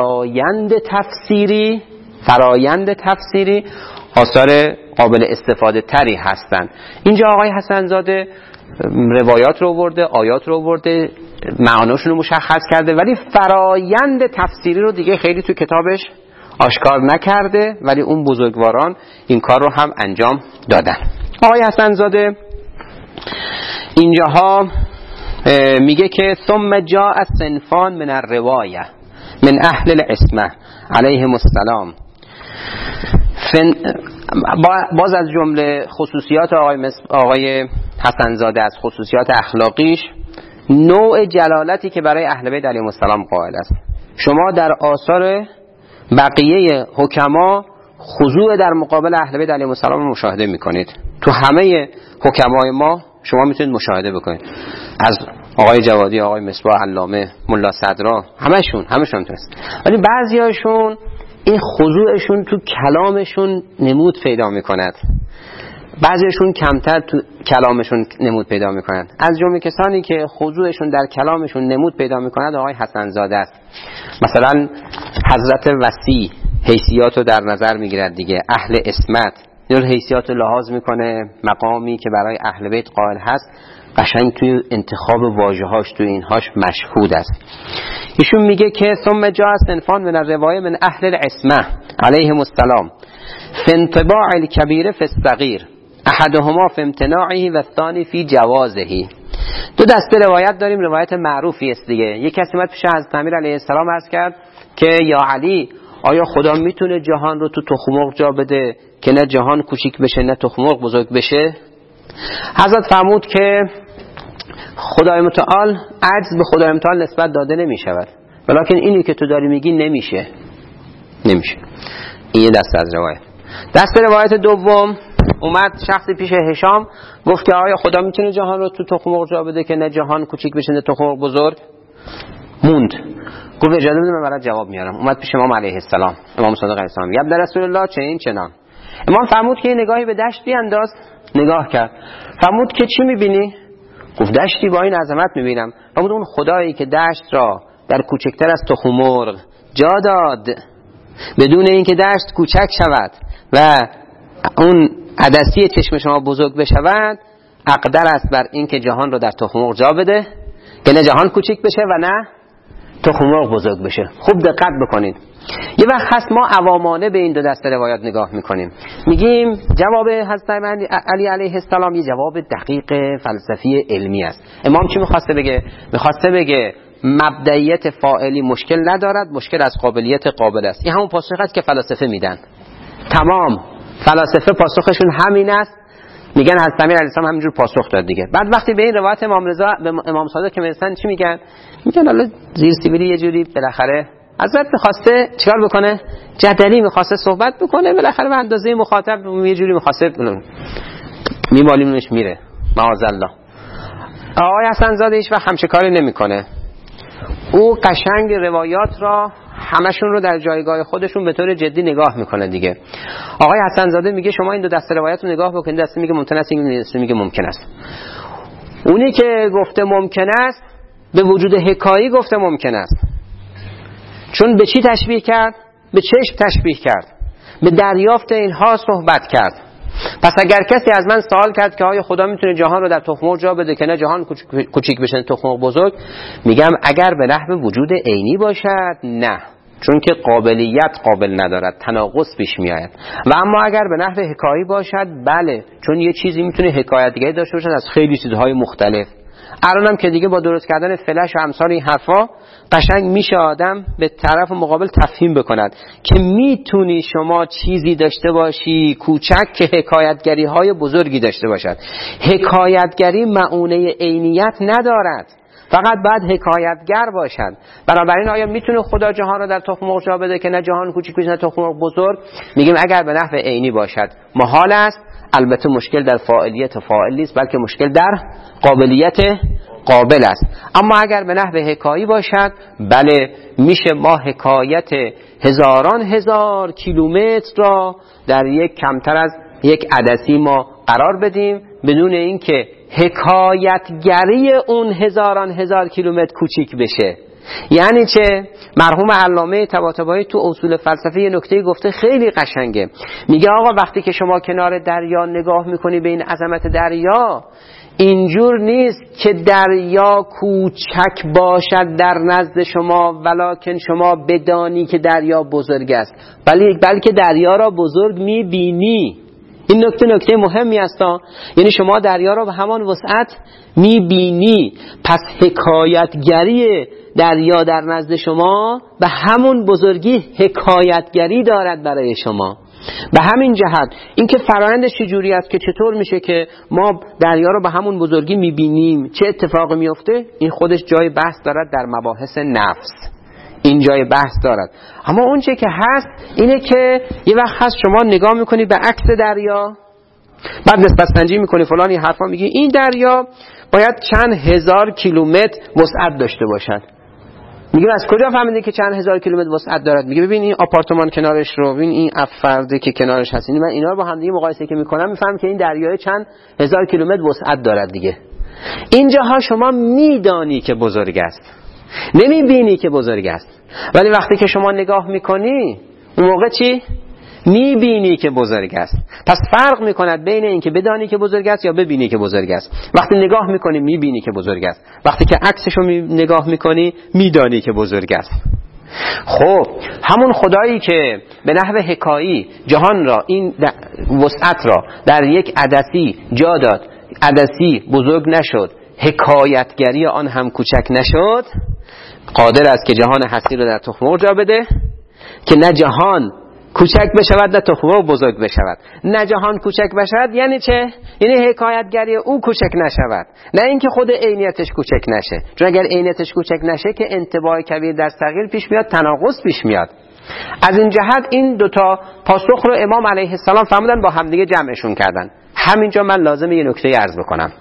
فرایند تفسیری آثار قابل استفاده تری هستند. اینجا آقای حسن زاده روایات رو آورده، آیات رو آورده، معانیشون رو مشخص کرده، ولی فرایند تفسیری رو دیگه خیلی تو کتابش آشکار نکرده، ولی اون بزرگواران این کار رو هم انجام دادن. آقای حسن زاده اینجاها میگه که ثم جاء صنفان من الروایه من اهل العصمه علیهم السلام. باز از جمله خصوصیات آقای حسن زاده، از خصوصیات اخلاقیش، نوع جلالتی که برای اهل بیت علیهم السلام قائل است. شما در آثار بقیه حکما خضوع در مقابل اهل بیت علیهم السلام رو مشاهده میکنید. تو همه حکمای ما شما میتونید مشاهده بکنید، از آقای جوادی، آقای مصباح، علامه، ملا صدرا، همشون هست. ولی بعضیاشون این خضوعشون تو کلامشون نمود پیدا میکند، بعضیشون کمتر تو کلامشون نمود پیدا میکنند. از جمله کسانی که خضوعشون در کلامشون نمود پیدا میکند آقای حسن زاده است. مثلا حضرت وصی حیثیات رو در نظر میگیرد دیگه، اهل عصمت، این حیثیات رو لحاظ میکنه، مقامی که برای اهل بیت قائل هست قشنگ توی انتخاب واژه‌هاش توی اینهاش مشهود است. ایشون میگه که ثم جاء صنفان من الروایه من اهل العصمه علیهم السلام فی انطباع الکبیر فی الصغیر احدهما فی امتناعه و الثانی فی جوازه. دو دسته روایت داریم، روایت معروفی است دیگه. یک کسی اومد پیش حضرت امیر علیه السلام عرض کرد که یا علی، آیا خدا میتونه جهان رو تو تخم مرغ جا بده که نه جهان کوچیک بشه نه تخم مرغ بزرگ بشه؟ حضرت فرمود که خدای متعال عجز به خدای متعال نسبت داده نمی شود، ولیکن اینی که تو داری میگی نمیشه. این دست از روایت. دست روایت دوم، اومد شخصی پیش هشام گفت که آیا خدا میتونه جهان رو تو تخم مرغ جا بده که نه جهان کوچیک بشه نه تخم مرغ بزرگ؟ موند. گفت اجازه بده من برات جواب میارم. اومد پیش امام علیه السلام، امام صادق علیه السلام، یا رسول الله چه این چنان. امام فرمود که نگاهی به دشت بیانداز. نگاه کرد، فرمود که چی میبینی؟ گفت دشتی با این عظمت میبینم. فرمود اون خدایی که دشت را در کوچکتر از تخم مرغ جا داد بدون اینکه دشت کوچک شود و اون عدسی چشم شما بزرگ بشود، اقدر است بر اینکه جهان رو در تخم مرغ جا بده که نه جهان کوچک بشه و نه تخم مرغ بزرگ بشه. خوب دقت بکنید. یه وقت هست ما عوامانه به این دو دسته روایات نگاه میکنیم، میگیم جواب حضرت علی علیه السلام یه جواب دقیق فلسفی علمی است. امام چی میخواسته بگه؟ میخواسته بگه مبدئیت فاعلی مشکل ندارد، مشکل از قابلیت قابل است. این همون پاسخی است که فلاسفه میدن. تمام فلاسفه پاسخشون همین است. میگن حضرت امیر علیه السلام همینجور پاسخ داد دیگه. بعد وقتی به این روایت امام رضا به امام صادق که میرسن چی میگن؟ میگن الله زیر سیبیلی یه جوری بالاخره حضرت میخواسته چیکار بکنه؟ جدلی میخواسته صحبت بکنه، بالاخره به اندازه مخاطب یه جوری میخواسته میمالیمش میره. معاذالله. آقای حسن زاده هیچ وقت همچه کاری نمیکنه. او قشنگ روایات را همشون رو در جایگاه خودشون به طور جدی نگاه میکنه دیگه. آقای حسن زاده میگه شما این دو دسته روایت رو نگاه بکنید، دسته میگه ممکن است، این دسته میگه ممکن است. اونی که گفته ممکن است به وجود حکایی گفته ممکن است، چون به چی تشبیه کرد؟ به چشم تشبیه کرد، به دریافت اینها صحبت کرد. پس اگر کسی از من سوال کرد که آیا خدا میتونه جهان رو در تخم مرغ جا بده که نه جهان کوچیک بشه تخم مرغ بزرگ، میگم اگر به نحو وجود عینی باشد نه، چون که قابلیت قابل ندارد، تناقض پیش میآید. و اما اگر به نحو حکایی باشد بله، چون یه چیزی میتونه حکایتگری داشته باشد از خیلی چیزهای مختلف. الانم که دیگه با درست کردن فلش و امثال این حرفا قشنگ میشه آدم به طرف مقابل تفهیم بکند که میتونی شما چیزی داشته باشی کوچک که حکایتگری های بزرگی داشته باشد. حکایتگری معنی عینیت ندارد، فقط باید حکایتگر باشد. بنابراین آیا میتونه خدا جهان را در تخم مرغ جا بده که نه جهان کوچیک بشه نه تخم مرغ بزرگ؟ میگیم اگر به نحو عینی باشد محال است. البته مشکل در فاعلیت فاعل نیست، بلکه مشکل در قابلیت قابل است. اما اگر به نحو حکایی باشد بله، میشه ما حکایت هزاران هزار کیلومتر را در یک کمتر از یک عدسی ما قرار بدیم بدون اینکه حکایتگری اون هزاران هزار کیلومتر کوچیک بشه. یعنی چه؟ مرحوم علامه طباطبایی تو اصول فلسفه یه نکته گفته خیلی قشنگه. میگه آقا وقتی که شما کنار دریا نگاه میکنی به این عظمت دریا، اینجور نیست که دریا کوچک باشد در نزد شما ولکن شما بدانی که دریا بزرگ است، بلکه دریا را بزرگ میبینی. این نکته مهمی است. یعنی شما دریا را به همان وسعت میبینی، پس حکایتگری دریا در نزد شما به همون بزرگی حکایتگری دارد برای شما. به همین جهت اینکه فرآیندش چجوری است که چطور میشه که ما دریا رو به همون بزرگی میبینیم، چه اتفاقی میفته، این خودش جای بحث دارد در مباحث نفس، این جای بحث دارد. اما اون چه که هست اینه که یه وقت هست شما نگاه میکنی به عکس دریا، بعد نسبت سنجی میکنی فلانی حرفا، میگی این دریا باید چند هزار کیلومتر وسعت داشته باشد. میگه از کجا فهمیدی که چند هزار کیلومتر وسعت دارد؟ میگه ببین این آپارتمان کنارش رو، ببین این افرده که کنارش هست، من اینا رو با هم دیگه مقایسه که میکنم میفهمم که این دریای چند هزار کیلومتر وسعت دارد دیگه. اینجاها شما میدانی که بزرگ است، نمیبینی که بزرگ است، ولی وقتی که شما نگاه میکنی اون موقع چی؟ میبینی که بزرگ است. پس فرق میکند بین این که بدانی که بزرگ است یا ببینی که بزرگ است. وقتی نگاه میکنی میبینی که بزرگ است، وقتی که عکسشو نگاه میکنی میدانی که بزرگ است. خب همون خدایی که به نحو حکایی جهان را، این وسعت را در یک عدسی جا داد، عدسی بزرگ نشد، حکایتگری آن هم کوچک نشد، قادر است که جهان هستی را در تخم مرغ جا بده که نه جهان کوچک بشود نه تخم مرغ بزرگ بشود. نه جهان کوچک بشود یعنی چه؟ یعنی حکایتگری او کوچک نشود، نه اینکه خود عینیتش کوچک نشه. چون اگر عینیتش کوچک نشه که انطباع کبیر در صغیر پیش میاد، تناقض پیش میاد. از این جهت این دوتا پاسخ رو امام علیه السلام فرمودن، با همدیگه جمعشون کردن. همینجا من لازمه یه نکته عرض بکنم.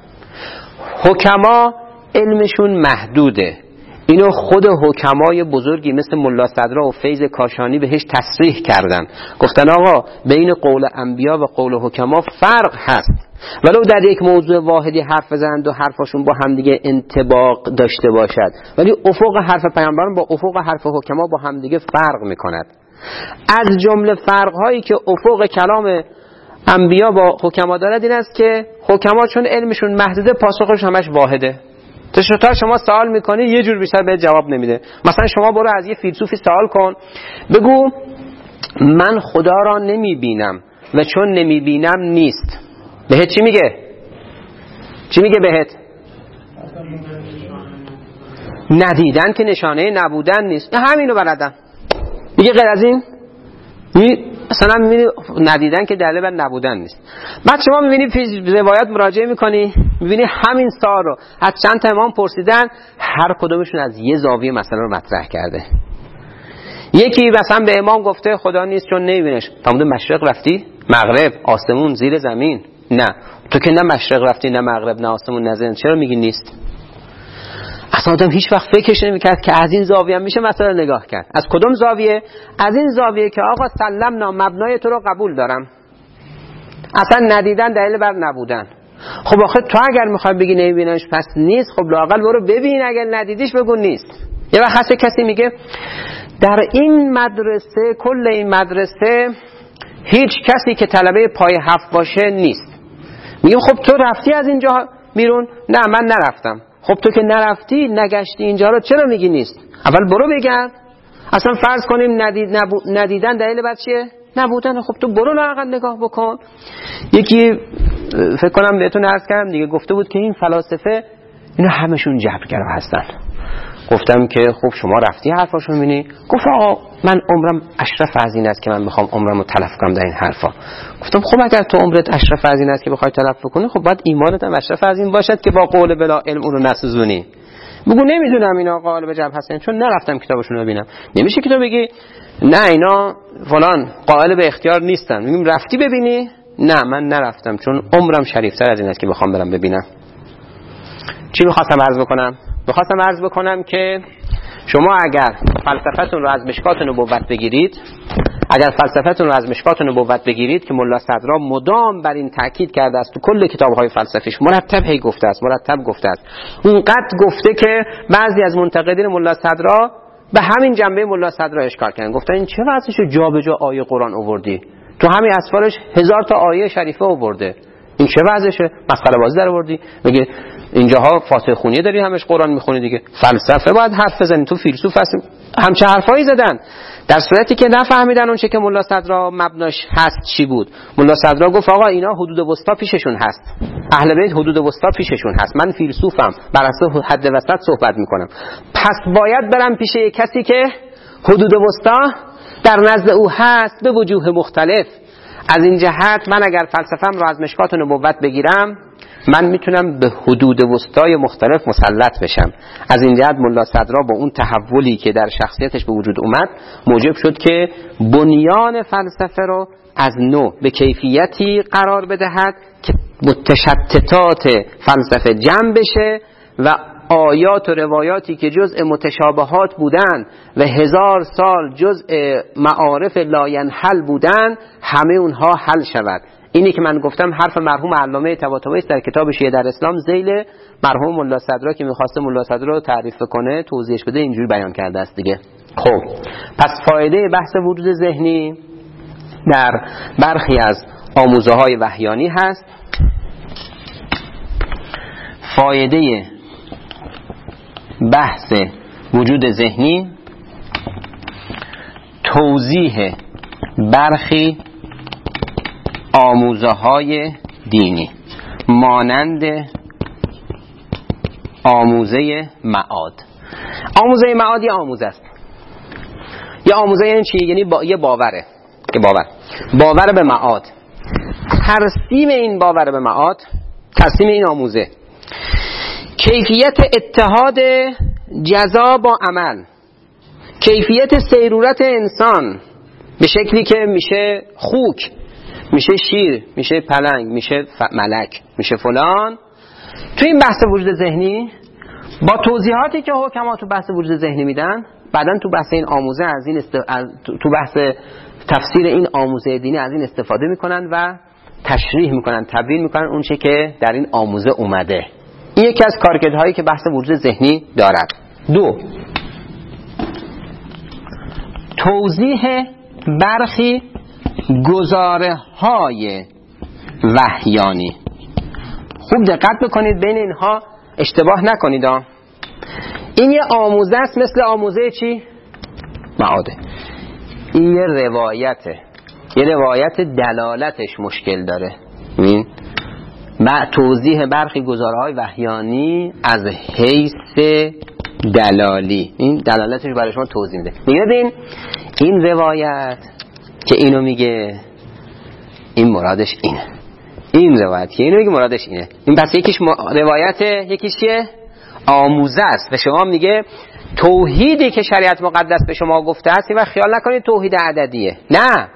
حکما علمشون محدوده، اینو خود حکمای بزرگی مثل ملا صدرا و فیض کاشانی بهش تصریح کردن، گفتن آقا بین قول انبیا و قول حکما فرق هست، ولو در یک موضوع واحدی حرف بزنند و حرفاشون با همدیگه انطباق داشته باشد، ولی افق حرف پیامبران با افق حرف حکما با همدیگه فرق میکند. از جمله فرقهایی که افق کلام انبیا با حکما دارد این است که حکما چون علمشون محدوده پاسخش همش واحده. تا شما سوال میکنی یه جور بیشتر به جواب نمیده. مثلا شما برو از یه فیلسوفی سوال کن، بگو من خدا را نمیبینم و چون نمیبینم نیست، بهت چی میگه؟ چی میگه بهت؟ ندیدن که نشانه نبودن نیست. همینو بلدم. میگه غیر از این مثلا میبینی ندیدن که دلیل بر نبودن نیست. بعد شما میبینی روایت مراجعه میکنی، میبینی همین سوال رو از چند تا امام پرسیدن، هر کدومشون از یه زاویه مسئله رو مطرح کرده. یکی مثلا به امام گفته خدا نیست چون نمیبینش. تمام مشرق رفتی؟ مغرب؟ آسمون؟ زیر زمین؟ نه. تو که نه مشرق رفتی نه مغرب نه آسمون نه زمین، چرا میگی نیست؟ اصلا آدم هیچ وقت فکرش نمی‌کرد که از این زاویه هم میشه مسئله نگاه کرد. از کدوم زاویه؟ از این زاویه که آقا سلمنا، مبنای تو رو قبول دارم، اصلا ندیدن دلیل بر نبودن. خب آخه تو اگر میخوای بگی نمیبینمش پس نیست، خب لااقل برو ببین، اگر ندیدیش بگو نیست. یه وقت هست کسی میگه در این مدرسه، کل این مدرسه هیچ کسی که طلبه پای 7 باشه نیست. میگم خب تو رفتی از اینجا بیرون؟ نه من نرفتم. خب تو که نرفتی، نگشتی اینجا رو، چرا میگی نیست؟ اول برو بگرد. اصلا فرض کنیم ندیدن دلیل بر چیه؟ نبودن. خب تو برو لااقل نگاه بکن. یکی فکر کنم بهتون عرض کردم دیگه، گفته بود که این فلاسفه اینا همشون جبرگرا هستن. گفتم که خب شما رفتی حرفاشو میبینی؟ گفت آقا من عمرم اشرف از این است که من میخوام عمرمو تلف کنم در این حرفا. گفتم خب اگر تو عمرت اشرف از این است که بخوای تلف کنی، خب باید ایمانت هم اشرف از این باشد که با قول بلا علم اون رو نسوزونی. بگو نمیدونم اینا قالب جبر هستن چون نرفتم کتابشون رو ببینم. نمیشه که تو بگی نه اینا فلان قائل به اختیار نیستن. میگم رفتی ببینی؟ نه من نرفتم چون عمرم شریفتر از این است که بخوام برم ببینم. چی می‌خواستم عرض بکنم؟ می‌خواستم عرض بکنم که شما اگر فلسفتون رو از مشکات نبوت بگیرید، که ملا صدرا مدام بر این تاکید کرده است تو کل کتاب‌های فلسفیش، مرتب گفته است. اونقدر گفته که بعضی از منتقدین ملا صدرا به همین جنبه ملا صدرا اشکال کردن. گفتن این چه وضعشه جابجا آیه قرآن آوردی؟ تو همین اسفارش 1000 تا آیه شریفه آورده. این چه وضعشه؟ مسخره بازی در آوردی. میگه اینجاها فاتحه خونی داری همش قرآن میخونی دیگه. فلسفه باید حرف بزنی، تو فیلسوف هستی. همچه حرفایی زدن در صورتی که نفهمیدن اون چه که ملا صدرا مبناش هست چی بود. ملا صدرا گفت آقا اینا حدود وسطا پیششون هست، اهل بیت حدود وسطا پیششون هست، من فیلسوفم بر اساس حد وسط صحبت میکنم، پس باید برم پیش یک کسی که حدود وسطا در نزد او هست به وجوه مختلف. از این جهت من اگر فلسفم رو از مشکات نبوت بگیرم، من میتونم به حدود وسطای مختلف مسلط بشم. از این جهت ملا صدرا با اون تحولی که در شخصیتش به وجود اومد موجب شد که بنیان فلسفه رو از نو به کیفیتی قرار بدهد که متشتتات فلسفه جمع بشه و آیات و روایاتی که جزء متشابهات بودن و 1000 سال جزء معارف لاینحل بودن، همه اونها حل شود. اینی که من گفتم حرف مرحوم علامه طباطبایی در کتاب شیعه در اسلام ذیل مرحوم ملا صدرا که می‌خواسته ملا صدرا رو تعریف کنه توضیحش بده، اینجوری بیان کرده است دیگه. خب پس فایده بحث وجود ذهنی در برخی از آموزه‌های وحیانی هست. فایده بحث وجود ذهنی توضیح برخی آموزه‌های دینی مانند آموزه معاد. آموزه معاد یه آموزه است. یه آموزه یعنی چی؟ یعنی یه باوره، که باور به معاد. ترسیم این باور به معاد، ترسیم این آموزه، کیفیت اتحاد جزا با عمل، کیفیت سیرورت انسان به شکلی که میشه خوک، میشه شیر، میشه پلنگ، میشه ملک، میشه فلان. تو این بحث وجود ذهنی با توضیحاتی که حکما تو بحث وجود ذهنی میدن، بعدن تو بحث این آموزه از این تو بحث تفسیر این آموزه دینی از این استفاده میکنن و تشریح میکنن، تبیین میکنن اون چه که در این آموزه اومده. این یکی از کارکردهایی که بحث وجود ذهنی دارد. 2. توضیح برخی گزاره‌های وحیانی. خوب دقت بکنید بین اینها اشتباه نکنید. این یه آموزه است مثل آموزه چی؟ معاده. این یه روایته، یه روایت دلالتش مشکل داره. ببین توضیح برخی گزاره‌های وحیانی از حیث دلالی، این دلالتش برای شما توضیح میده. میگه این روایت که اینو میگه این مرادش اینه، این روایت که اینو میگه مرادش اینه. این پس یکیش روایته، یکیش چیه؟ آموزه است. و شما میگه توحیدی که شریعت مقدس به شما گفته است و خیال نکنید توحید عددیه. نه،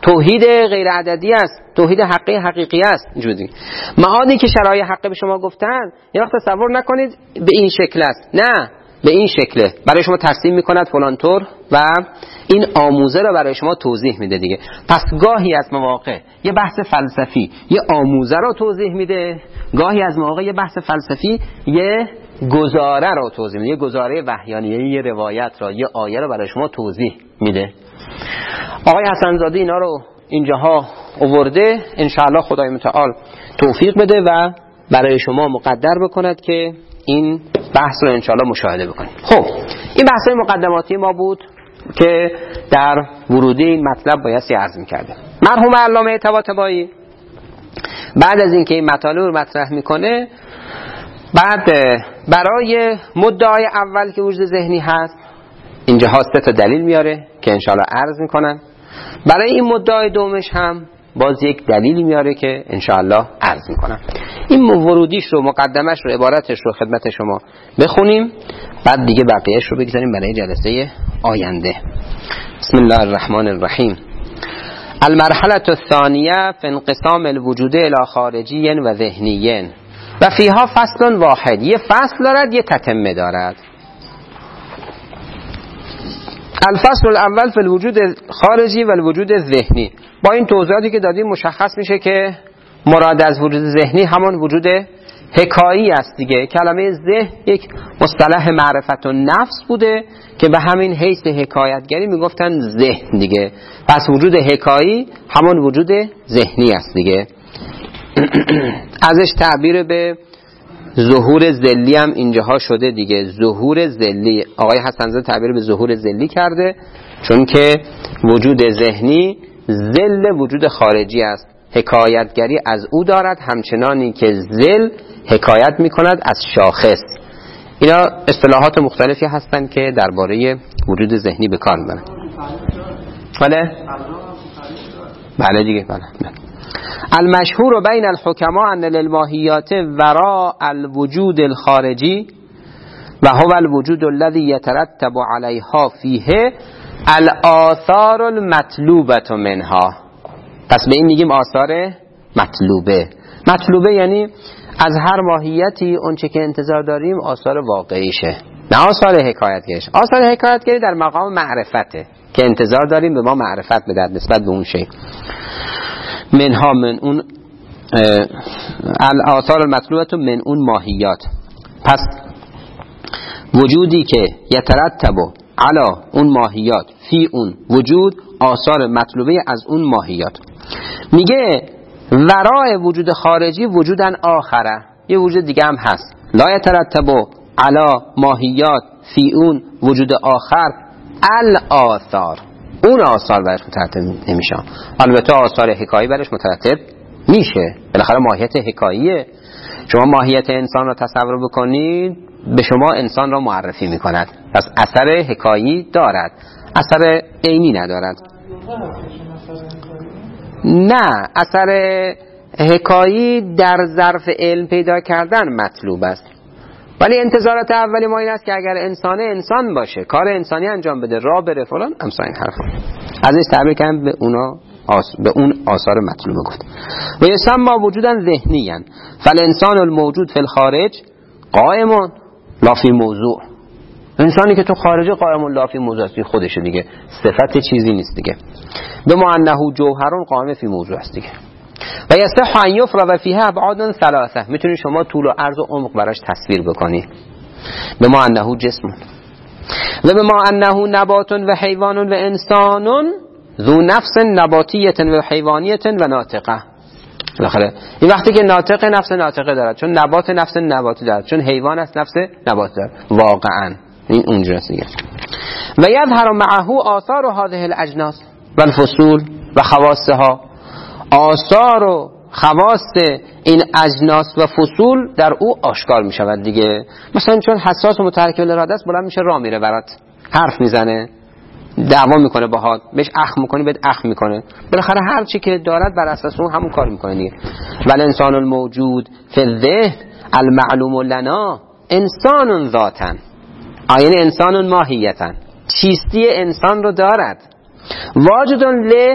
توحید غیر عددی است، توحید حقیقی است. اینجوری معانی که شرایع حقه به شما گفتن یه وقت تصور نکنید به این شکل است، نه به این شکله، برای شما ترسیم میکند فلان طور و این آموزه رو برای شما توضیح میده دیگه. پس گاهی از مواقع یه بحث فلسفی یه آموزه رو توضیح میده، گاهی از مواقع یه بحث فلسفی یه گزاره رو توضیح میده، یه گزاره وحیانی، یه روایت رو، یه آیه رو برای شما توضیح میده. آقای حسن زاده اینا رو اینجاها آورده، انشاءالله خدای متعال توفیق بده و برای شما مقدر بکند که این بحث رو انشاءالله مشاهده بکنید. خب این بحث مقدماتی ما بود که در ورودی این مطلب بایستی عرض می‌کردیم. مرحوم علامه طباطبایی بعد از اینکه این مطالب رو مطرح میکنه، بعد برای مدعای اول که وجود ذهنی هست اینجاها 3 تا دلیل میاره که انشاءالله عرض میکنن. برای این مدعای دومش هم باز یک دلیلی میاره که انشاءالله عرض میکنم. این ورودیش رو، مقدمش رو، عبارتش رو خدمت شما بخونیم، بعد دیگه بقیهش رو بگذاریم برای جلسه آینده. بسم الله الرحمن الرحیم. المرحله الثانیه فی انقسام الوجود الى خارجی و ذهنی و فیها فصل واحد. یه فصل دارد، یه تتمه دارد. الفصل الاول فی الوجود خارجی و الوجود ذهنی. با این توضیحاتی که دادیم مشخص میشه که مراد از وجود ذهنی همون وجود حکایی است دیگه. کلمه ذهن یک مصطلح معرفت و نفس بوده که به همین حیث حکایتگری میگفتن ذهن دیگه. پس وجود حکایی همون وجود ذهنی است دیگه. ازش تعبیر به ظهور ذلی هم اینجاها شده دیگه. ظهور ذلی، آقای حسن زاده تعبیر به ظهور ذلی کرده، چون که وجود ذهنی ذل وجود خارجی است. حکایتگری از او دارد همچنانی که ذل حکایت میکند از شاخص. اینا اصطلاحات مختلفی هستند که درباره وجود ذهنی به کار میبرن. بله دیگه. بله. المشهور بین الحکما ان للماهیات وراء الوجود الخارجی و هو الوجود الذي يترتب عليها فيه الآثار المطلوبة منها. پس به این میگیم آثار مطلوبه. مطلوبه یعنی از هر ماهیتی اونچه که انتظار داریم آثار واقعیشه، نه آثار حکایتگریش. آثار حکایتگری در مقام معرفته که انتظار داریم به ما معرفت بدهد نسبت به اون شی. منها من اون الآثار المطلوبه من اون ماهیات. پس وجودی که یترتب علی اون ماهیات فی اون وجود آثار مطلوبه از اون ماهیات. میگه ورای وجود خارجی وجودن آخره، یه وجود دیگه هم هست. لا یترتب علی ماهیات فی اون وجود آخر الآثار، اون آثار برش مترتب نمیشه. البته آثار حکایی برش مترتب میشه، بالاخره ماهیت حکاییه. شما ماهیت انسان رو تصور بکنید، به شما انسان را معرفی میکند، پس اثر حکایی دارد، اثر عینی ندارد. نه، اثر حکایی در ظرف علم پیدا کردن مطلوب است، ولی انتظارات اولی ما این است که اگر انسان باشه، کار انسانی انجام بده، راه بره فلان، امثال این حرفا. ازش تعبیر کردن به اون آثار مطلوبه گفت. و یسمى وجودا ذهنیا فالانسان الموجود فی الخارج قائم لا فی موضوع. انسانی که تو خارجه قائم لا فی موضوع است، خودشه دیگه، صفت چیزی نیست دیگه. بما انه جوهر قائم فی موضوع است دیگه. و یصح ان یفرض فیها ابعاد ثلاثه. میتونی شما طول و عرض و عمق براش تصویر بکنی. بما انه جسم و بما انه نبات و حیوان و انسان ذو نفس نباتیه و حیوانیه و ناطقه. بالاخره این وقتی که ناطق نفس ناطقه دارد، چون نبات نفس نباتی دارد، چون حیوان است نفس نباتی دارد، واقعا این اونجاست دیگه. و یظهر معه آثار هذه الاجناس و الفصول و خواصها. آثار و خواص این اجناس و فصول در او آشکار می شود دیگه. مثلا چون حساس و متحرک الاراده است، بلند میشه راه میره برات، حرف میزنه، دعوا میکنه باهات، بهش اخم میکنی بهت اخم میکنه، بالاخره هر چی که دارد بر اساس اون همون کار میکنه دیگه. ول انسان الموجود فی الذهن المعلوم لنا انسان ذاتا، یعنی انسان ماهیتا، چیستی انسان رو دارد. واجد ل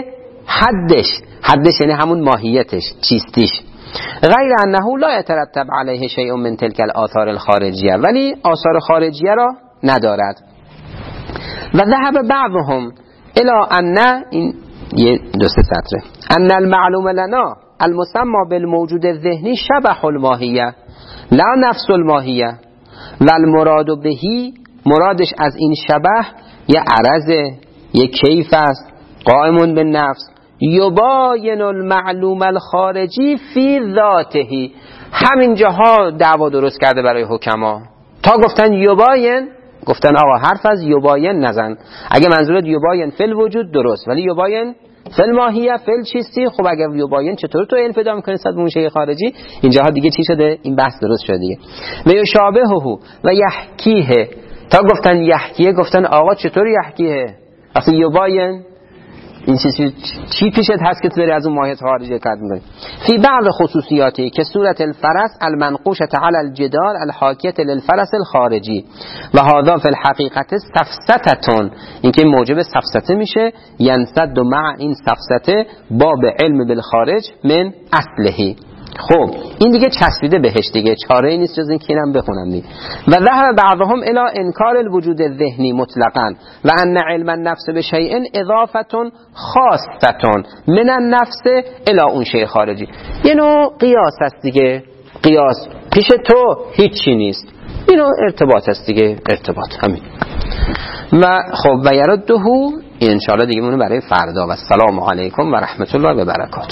حدش یعنی همون ماهیتش، چیستیش. غیر انه لا يترتب علیه شیء من تلك الاثار الخارجیه، ولی آثار خارجیه را ندارد. و ذهب بعضهم الى ان، این یه دو سه سطره، ان المعلوم لنا المسمى بالموجود الذهنی شبح الماهیه لا نفس الماهیه و المراد بهی، مرادش از این شبح یه عرضه، یه کیف است قائم به نفس، یباین المعلوم الخارجی فی ذاته. همین جاها دعوا درست کرده برای حکما، تا گفتن یباین، گفتن آقا حرف از یباین نزن، اگه منظورت یباین فی الوجود درست، ولی یباین فی الماهیه فی الچیستی، خب اگه یباین چطور تو علم پیدا میکنی صد اون شیء خارجی؟ اینجاها دیگه چی شده؟ این بحث درست شده دیگه. و یشابهه و یحکیه، تا گفتن یحکیه گفتن آقا چطور یحکیه؟ اصلا یباین این چی پیشت هست که تو بری از اون ماهیت خارجی کار میکنی؟ فی بعض خصوصیاتی که صورت الفرس المنقوشة علی الجدار الحاکیة للفرس الخارجی و هذا فی الحقیقت سفسطة، این که موجب سفسطه میشه، ینسد مع این سفسطه باب علم بالخارج من اصلهی. خب این دیگه چسبیده بهش دیگه، چاره ای نیست جز این که اینم بخونم دیگه. و ذهب بعضهم الی انکار الوجود الذهنی مطلقا و ان علم النفس بشیء اضافه خاصه من النفس الی اون شیء خارجی. یه نوع قیاس است دیگه، قیاس پیش تو هیچی نیست، این نوع ارتباط است دیگه، ارتباط همین. و خب و یرده این ان شاء الله دیگه مونه برای فردا. و السلام علیکم و رحمت الله و برکاته.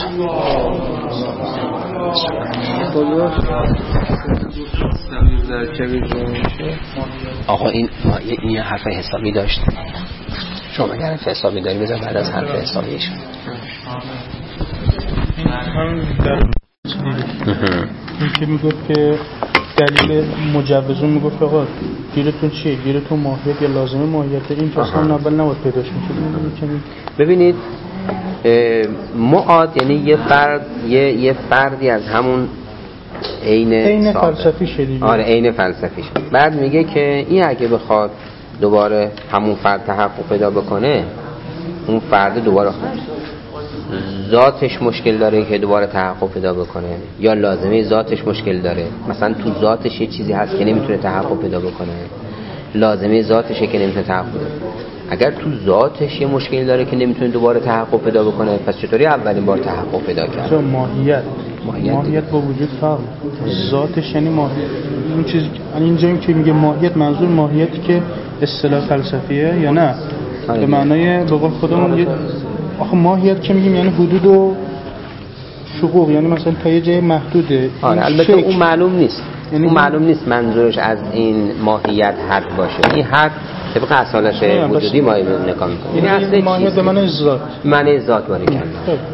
آقا این حرف حسابی داشت، شما اگر حرف حسابی داری بذار بعد از حرف حسابیش. این که میگفت که دلیل مجوزون میگفت آقا گیرتون چیه؟ گیرتون ماهیت یا لازمه ماهیت، این اصلا اول نباید پیداش میشه. ببینید معاد یعنی یه فردی از همون عین فلسفی شدید. آره عین فلسفیش. بعد میگه که این اگه بخواد دوباره همون فرد تحقق پیدا بکنه، اون فرد دوباره ذاتش مشکل داره که دوباره تحقق پیدا بکنه، یا لازمه ذاتش مشکل داره، مثلا تو ذاتش یه چیزی هست که نمیتونه تحقق پیدا بکنه، لازمه ذاتشه که نمیتونه تحقق پیدا بکنه. اگر تو ذاتش یه مشکل داره که نمیتونه دوباره تحقق پیدا بکنه، پس چطوری اولین بار تحقق پیدا کرد؟ چون ماهیت با وجود فرق، ذاتش یعنی ماهیت. اون چیزی اینجایی که میگه ماهیت، منظور ماهیتی که اصطلاح فلسفیه یا نه؟ به معنای به قول خودمون آخه ماهیت که میگیم یعنی حدود و شقوق، یعنی مثلا تا یه جای محدوده. البته اون معلوم نیست، یعنی اون معلوم نیست منظورش از این ماهیت حد باشه. این حد طبق اصالش وجودی ما نگاه می‌کنیم، یعنی اصل ماهیت به معنی ذات، معنی ذات باری کرده.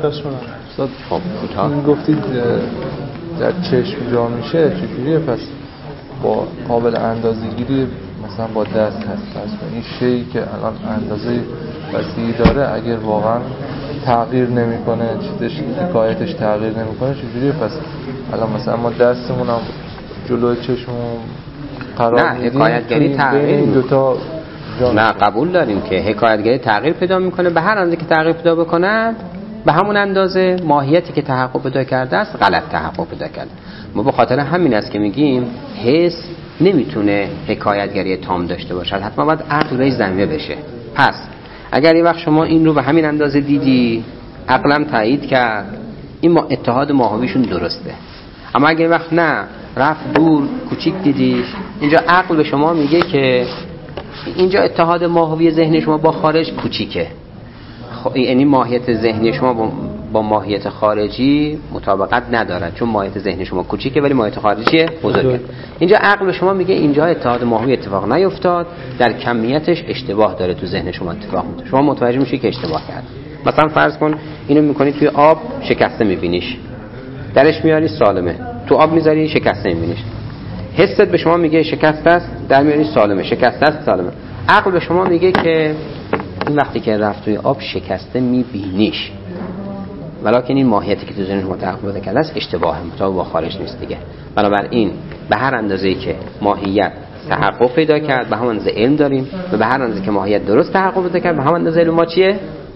خب این گفتید در چشم جا میشه، چجوریه پس با قابل اندازه‌گیری مثلا با دست هست؟ پس این شیئی که الان اندازه وسیعی داره اگر واقعا تغییر نمیکنه، چیزش حکایتش تغییر نمیکنه، چجوریه پس الان مثلا ما دستمون هم جلوی چشممون قرار میدیم؟ نه، حکایتگری تغییر دوتا نه قبول داریم که حکایتگری تغییر پیدا میکنه، به هر اندازه که تغییر پیدا بکنه به همون اندازه ماهیتی که تحقق پیدا کرده است غلط تحقق پیدا کرده. ما به خاطر همین است که میگیم حس نمیتونه حکایتگری تام داشته باشد، حتما باید عقل بهش ضمیمه بشه. پس اگر یه وقت شما این رو به همین اندازه دیدی، عقلم تایید کرد، این اتحاد ماهویشون درسته. اما اگر یه وقت نه، رفت دور کوچیک دیدیش، اینجا عقل به شما میگه که اینجا اتحاد ماهوی ذهن شما با خارج کوچیکه، یعنی ماهیت ذهنی شما با ماهیت خارجی مطابقت ندارد، چون ماهیت ذهنی شما کوچیکه ولی ماهیت خارجی بزرگه. اینجا عقل به شما میگه اینجا اتحاد ماهوی اتفاق نیفتاد، در کمیتش اشتباه داره تو ذهن شما اتفاق میفته، شما متوجه میشی که اشتباه کرد. مثلا فرض کن اینو میکنی توی آب شکسته میبینیش، درش میاری سالمه، تو آب میذاری شکسته میبینیش، حست به شما میگه شکسته است، در میاری سالمه، شکسته است سالمه. عقل به شما میگه که این وقتی که رفت توی آب شکسته میبینیش، ولکن این ماهیتی که تو ذهن شما تحقق پیدا کرده است اشتباهه، مطابق با خارج نیست دیگه. بنابراین به هر اندازه‌ای که ماهیت تحقق پیدا کرد به همون اندازه علم داریم، و به هر اندازه که ماهیت درست تحقق پیدا کرد به همون اندازه علم ما چیه؟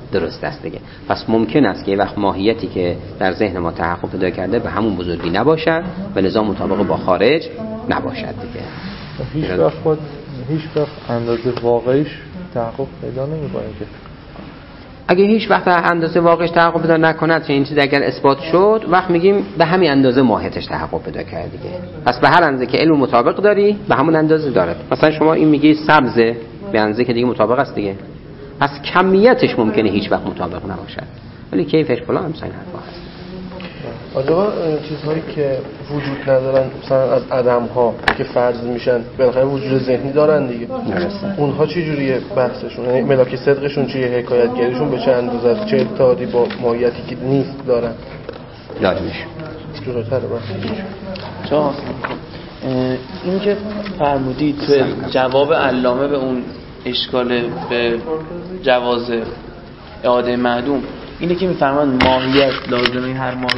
درست است دیگه. پس ممکن است که یه وقت ماهیتی که در ذهن ما تحقق پیدا کرده به همون بزرگی نباشد و لذا مطابق با خارج نباشد دیگه. هیچ وقت اندازه واقعیش تحقق پیدا نمی‌کنه که اگه هیچ وقت اندازه واقعیش تحقق پیدا نکند چه این چیز اگر اثبات شد وقت میگیم به همین اندازه ماهیتش تحقق پیدا کرد دیگه. پس به هر اندازه که علم مطابق داری به همون اندازه دارد. مثلا شما این میگی سبزه به اندازه که دیگه مطابق است دیگه. پس کمیتش ممکنه هیچ وقت مطابق نباشد ولی کیفش فلان همین حرفا هست. آجا چیزهایی که وجود ندارن مثلا از عدم‌ها که فرض میشن بالاخره وجود ذهنی دارن دیگه. اونها چه جوریه بحثشون؟ یعنی ملاک صدقشون چیه؟ حکایتگریشون به چه اندازه است؟ چه ارتباطی با ماهیتی که نیست دارن؟ لازمش جلوتر چا این که فرمودید تو جواب علامه به اون اشکال به جواز اعاده معدوم اینه که میفرمان ماهیت لازمه هر